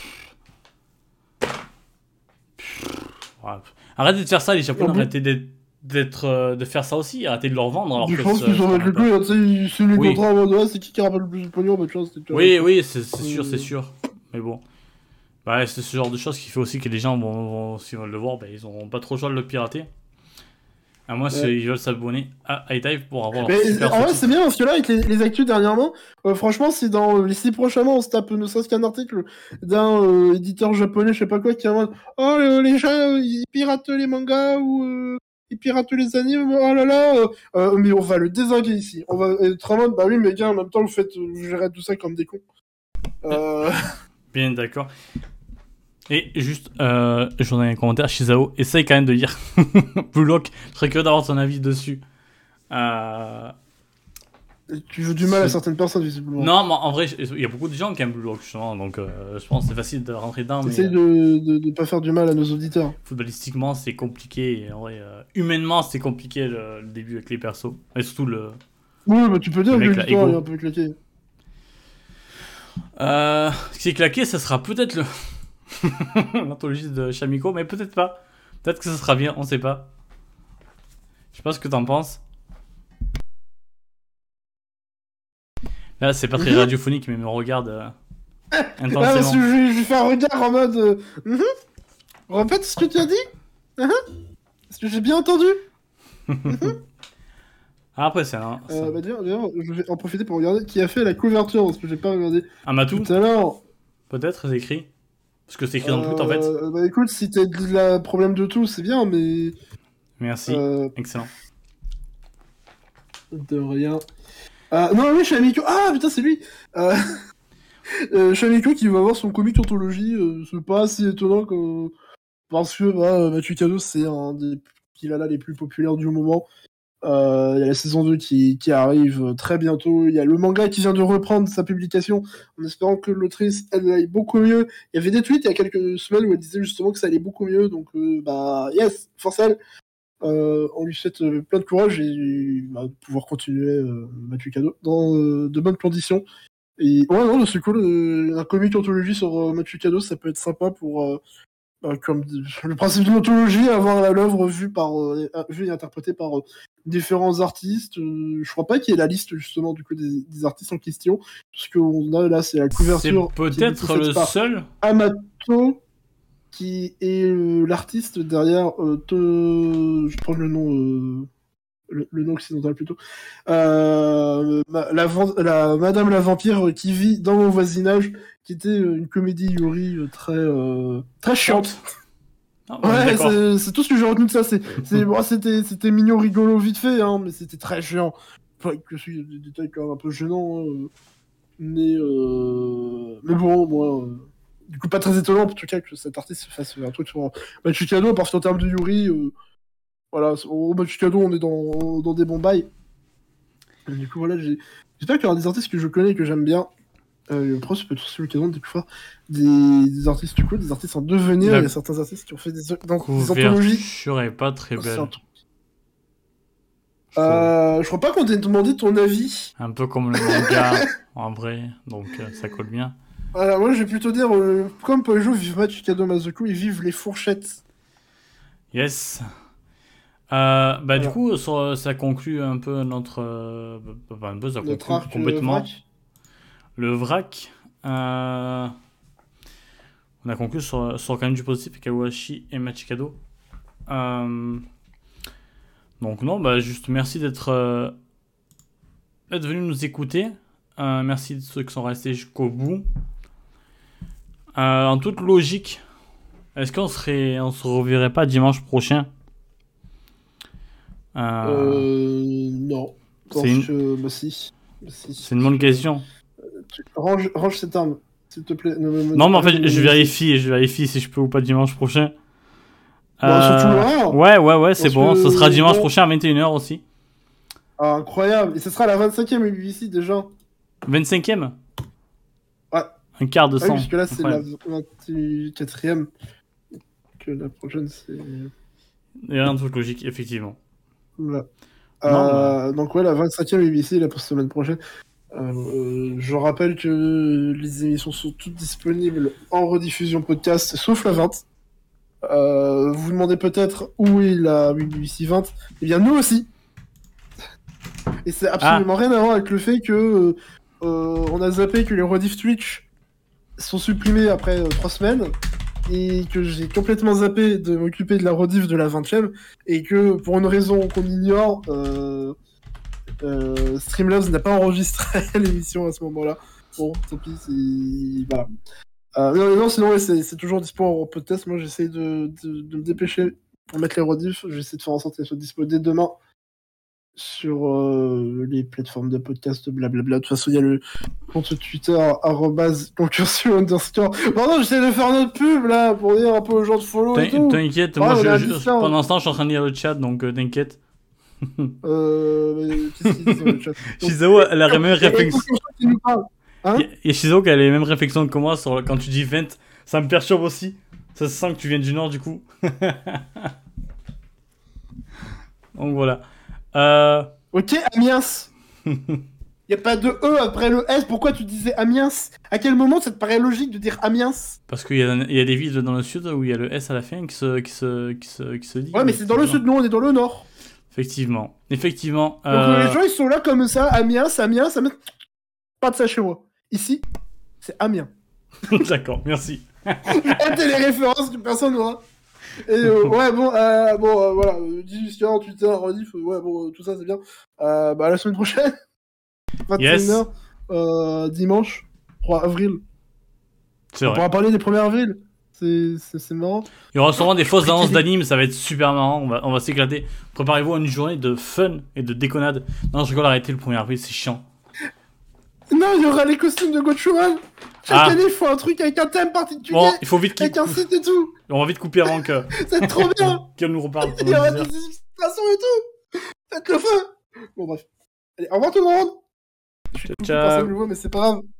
Ouais. Arrêtez de faire ça, les Japonais, arrêtez de faire ça aussi, arrêtez de leur vendre. Alors je pense qu'ils s'en mettent le cul, tu sais, c'est les contrats en mode ouais, c'est qui rappelle le plus de pognon, bah tu vois, c'était. Oui, c'est sûr, c'est sûr. Mais bon. Bah, c'est ce genre de choses qui fait aussi que les gens s'ils veulent le voir, ils auront pas trop le choix de le pirater. À moins s'ils veulent s'abonner à iDive pour avoir leur super en vrai, c'est bien parce que là, avec les actus dernièrement, franchement, si dans les 6 prochains mois on se tape ne serait-ce qu'un article d'un éditeur japonais, je sais pas quoi, qui est en mode oh, les gens ils piratent les mangas ou ils piratent les animes, oh là là, mais on va le désinguer ici. On va être en mode bah oui, mais gars, en même temps, vous gérez tout ça comme des cons. Bien d'accord. Et juste, j'en ai un commentaire, Shizao, essaye quand même de lire Blue Lock, je serais curieux d'avoir ton avis dessus. Tu joues du mal à certaines personnes, visiblement. Non, mais en vrai, il y a beaucoup de gens qui aiment Blue Lock, justement, donc je pense que c'est facile de rentrer dedans. Essaye de pas faire du mal à nos auditeurs. Footballistiquement, c'est compliqué, et en vrai, humainement, c'est compliqué le début avec les persos, et surtout le... Oui, bah tu peux dire que l'histoire est un peu claquée. Ce qui est claqué, ça sera peut-être l'anthologie de Shamiko, mais peut-être pas. Peut-être que ça sera bien, on sait pas. Je sais pas ce que t'en penses. Là, c'est pas très radiophonique, mais me regarde intensément. Là, parce que je lui fais un regard en mode répète ce que tu as dit. Est-ce que j'ai bien entendu? Après, c'est un... D'ailleurs, je vais en profiter pour regarder qui a fait la couverture, parce que j'ai pas regardé Amatou tout à l'heure. Peut-être, c'est écrit. Parce que c'est écrit dans le tweet, en fait. Bah écoute, si t'as le problème de tout, c'est bien, mais... Merci, excellent. De rien. Non, oui, Shamiko... Ah, putain, c'est lui. Shamiko qui va avoir son comic anthologie, c'est pas assez étonnant parce que Matsuikado, c'est un des pilala les plus populaires du moment. Il y a la saison 2 qui arrive très bientôt. Il y a le manga qui vient de reprendre sa publication en espérant que l'autrice, elle aille beaucoup mieux. Il y avait des tweets il y a quelques semaines où elle disait justement que ça allait beaucoup mieux. Donc, yes, force elle. On lui souhaite plein de courage et pouvoir continuer Matsuikado dans de bonnes conditions. Et ouais, non, c'est cool. Un comic anthologie sur Matsuikado, ça peut être sympa pour... comme le principe d'une anthologie, avoir l'œuvre vue et interprétée par différents artistes. Je crois pas qu'il y ait la liste justement du coup des artistes en question. Ce qu'on a là, c'est la couverture. C'est peut-être le seul. Amato, qui est l'artiste derrière. Je prends le nom. Le nom occidental plutôt. Madame la vampire qui vit dans mon voisinage, qui était une comédie Yuri très chiante. Ouais, c'est tout ce que j'ai retenu de ça. C'était mignon, rigolo, vite fait, hein, mais c'était très chiant. Enfin, que suis des détails quand même un peu gênants. Mais bon, moi, du coup, pas très étonnant, en tout cas, que cet artiste fasse un truc sur Machikado, parce qu'en termes de Yuri, voilà, au Machikado, on est dans des bons bails. Et du coup, voilà, j'espère qu'il y aura des artistes que je connais et que j'aime bien. Après, ça peut être aussi l'occasion de découvrir des artistes du coup, des artistes en devenir. Il y a certains artistes qui ont fait des anthologies. Je serais pas très belle. Je crois pas qu'on t'ait demandé ton avis. Un peu comme le manga, en vrai, donc ça colle bien. Voilà, moi je vais plutôt dire, comme Pojo vive Machikado Mazoku, ils vivent les fourchettes. Yes. Voilà. Du coup, ça conclut un peu notre... un peu, ça conclut arc, complètement. Le vrac. On a conclu sur quand même du positif, Kawashi et Machikado. Donc non, juste merci d'être venu nous écouter. Merci de ceux qui sont restés jusqu'au bout. En toute logique, est-ce qu'on se reverrait pas dimanche prochain? Non. Si. C'est une bonne question. Range cette arme, s'il te plaît. Non, mais en fait, je vérifie si je peux ou pas dimanche prochain. Surtout ouais, c'est bon. Ce sera dimanche prochain à 21h aussi. Ah, incroyable. Et ce sera la 25e BBC déjà. 25e? Ouais. Un quart de 100. Oui, puisque là, c'est la 24e. Que la prochaine, c'est... Il y a rien de toute logique, effectivement. Voilà. Donc, ouais, la 25e BBC, là, pour semaine prochaine. Je rappelle que les émissions sont toutes disponibles en rediffusion podcast, sauf la 20. Vous vous demandez peut-être où est la BBC 20. Eh bien, nous aussi. Et c'est absolument rien à voir avec le fait que on a zappé que les rediff Twitch sont supprimés après 3 semaines et que j'ai complètement zappé de m'occuper de la rediff de la 20e et que pour une raison qu'on ignore, Streamlabs n'a pas enregistré l'émission à ce moment-là. Bon, tant pis, voilà. Non, sinon, ouais, c'est toujours dispo en podcast. Moi, j'essaie de me dépêcher pour mettre les rediffs. J'essaie de faire en sorte qu'elles soient dispo dès demain sur les plateformes de podcast, blablabla. De toute façon, il y a le compte Twitter @concursion_. Pardon, j'essaie de faire notre pub là pour dire un peu aux gens de follow. T'inquiète, moi pendant ce temps, je suis en train de lire le chat, donc t'inquiète. Qu'est-ce qu'ils disent dans le chat? Shizao, elle a la même réflexion. Hein, et Shizao, elle a les mêmes réflexions que moi quand tu dis 20. Ça me perturbe aussi. Ça se sent que tu viens du Nord, du coup. Donc voilà. Ok, Amiens. Y a pas de E après le S. Pourquoi tu disais Amiens? À quel moment ça te paraît logique de dire Amiens? Parce qu'il y a des villes dans le sud où il y a le S à la fin qui se dit. Ouais, mais c'est dans le sud, nous on est dans le nord. Effectivement. Donc les gens ils sont là comme ça, Amiens. Pas de ça chez moi. Ici, c'est Amiens. D'accord, merci. J'ai les références que personne n'aura. Et ouais, voilà. Discussion, Twitter, rediff, ouais, bon, tout ça c'est bien. La semaine prochaine, 21h, dimanche 3 avril. C'est vrai. On pourra parler des 1er avril. C'est marrant. Il y aura sûrement des fausses annonces d'anime, ça va être super marrant, on va s'éclater. Préparez-vous à une journée de fun et de déconnade. Non, je rigole, arrêtez le 1er avril, c'est chiant. Non, il y aura les costumes de Gochuman. Chaque année, il faut un truc avec un thème particulier. Bon, il faut vite avec un site et tout. On va vite couper avant que... C'est trop bien. Qu'elle nous reparle. Il y aura des illustrations et tout. Faites le feu. Bon, bref. Allez, au revoir tout le monde. Ciao. Personne ne le voit, mais c'est pas grave.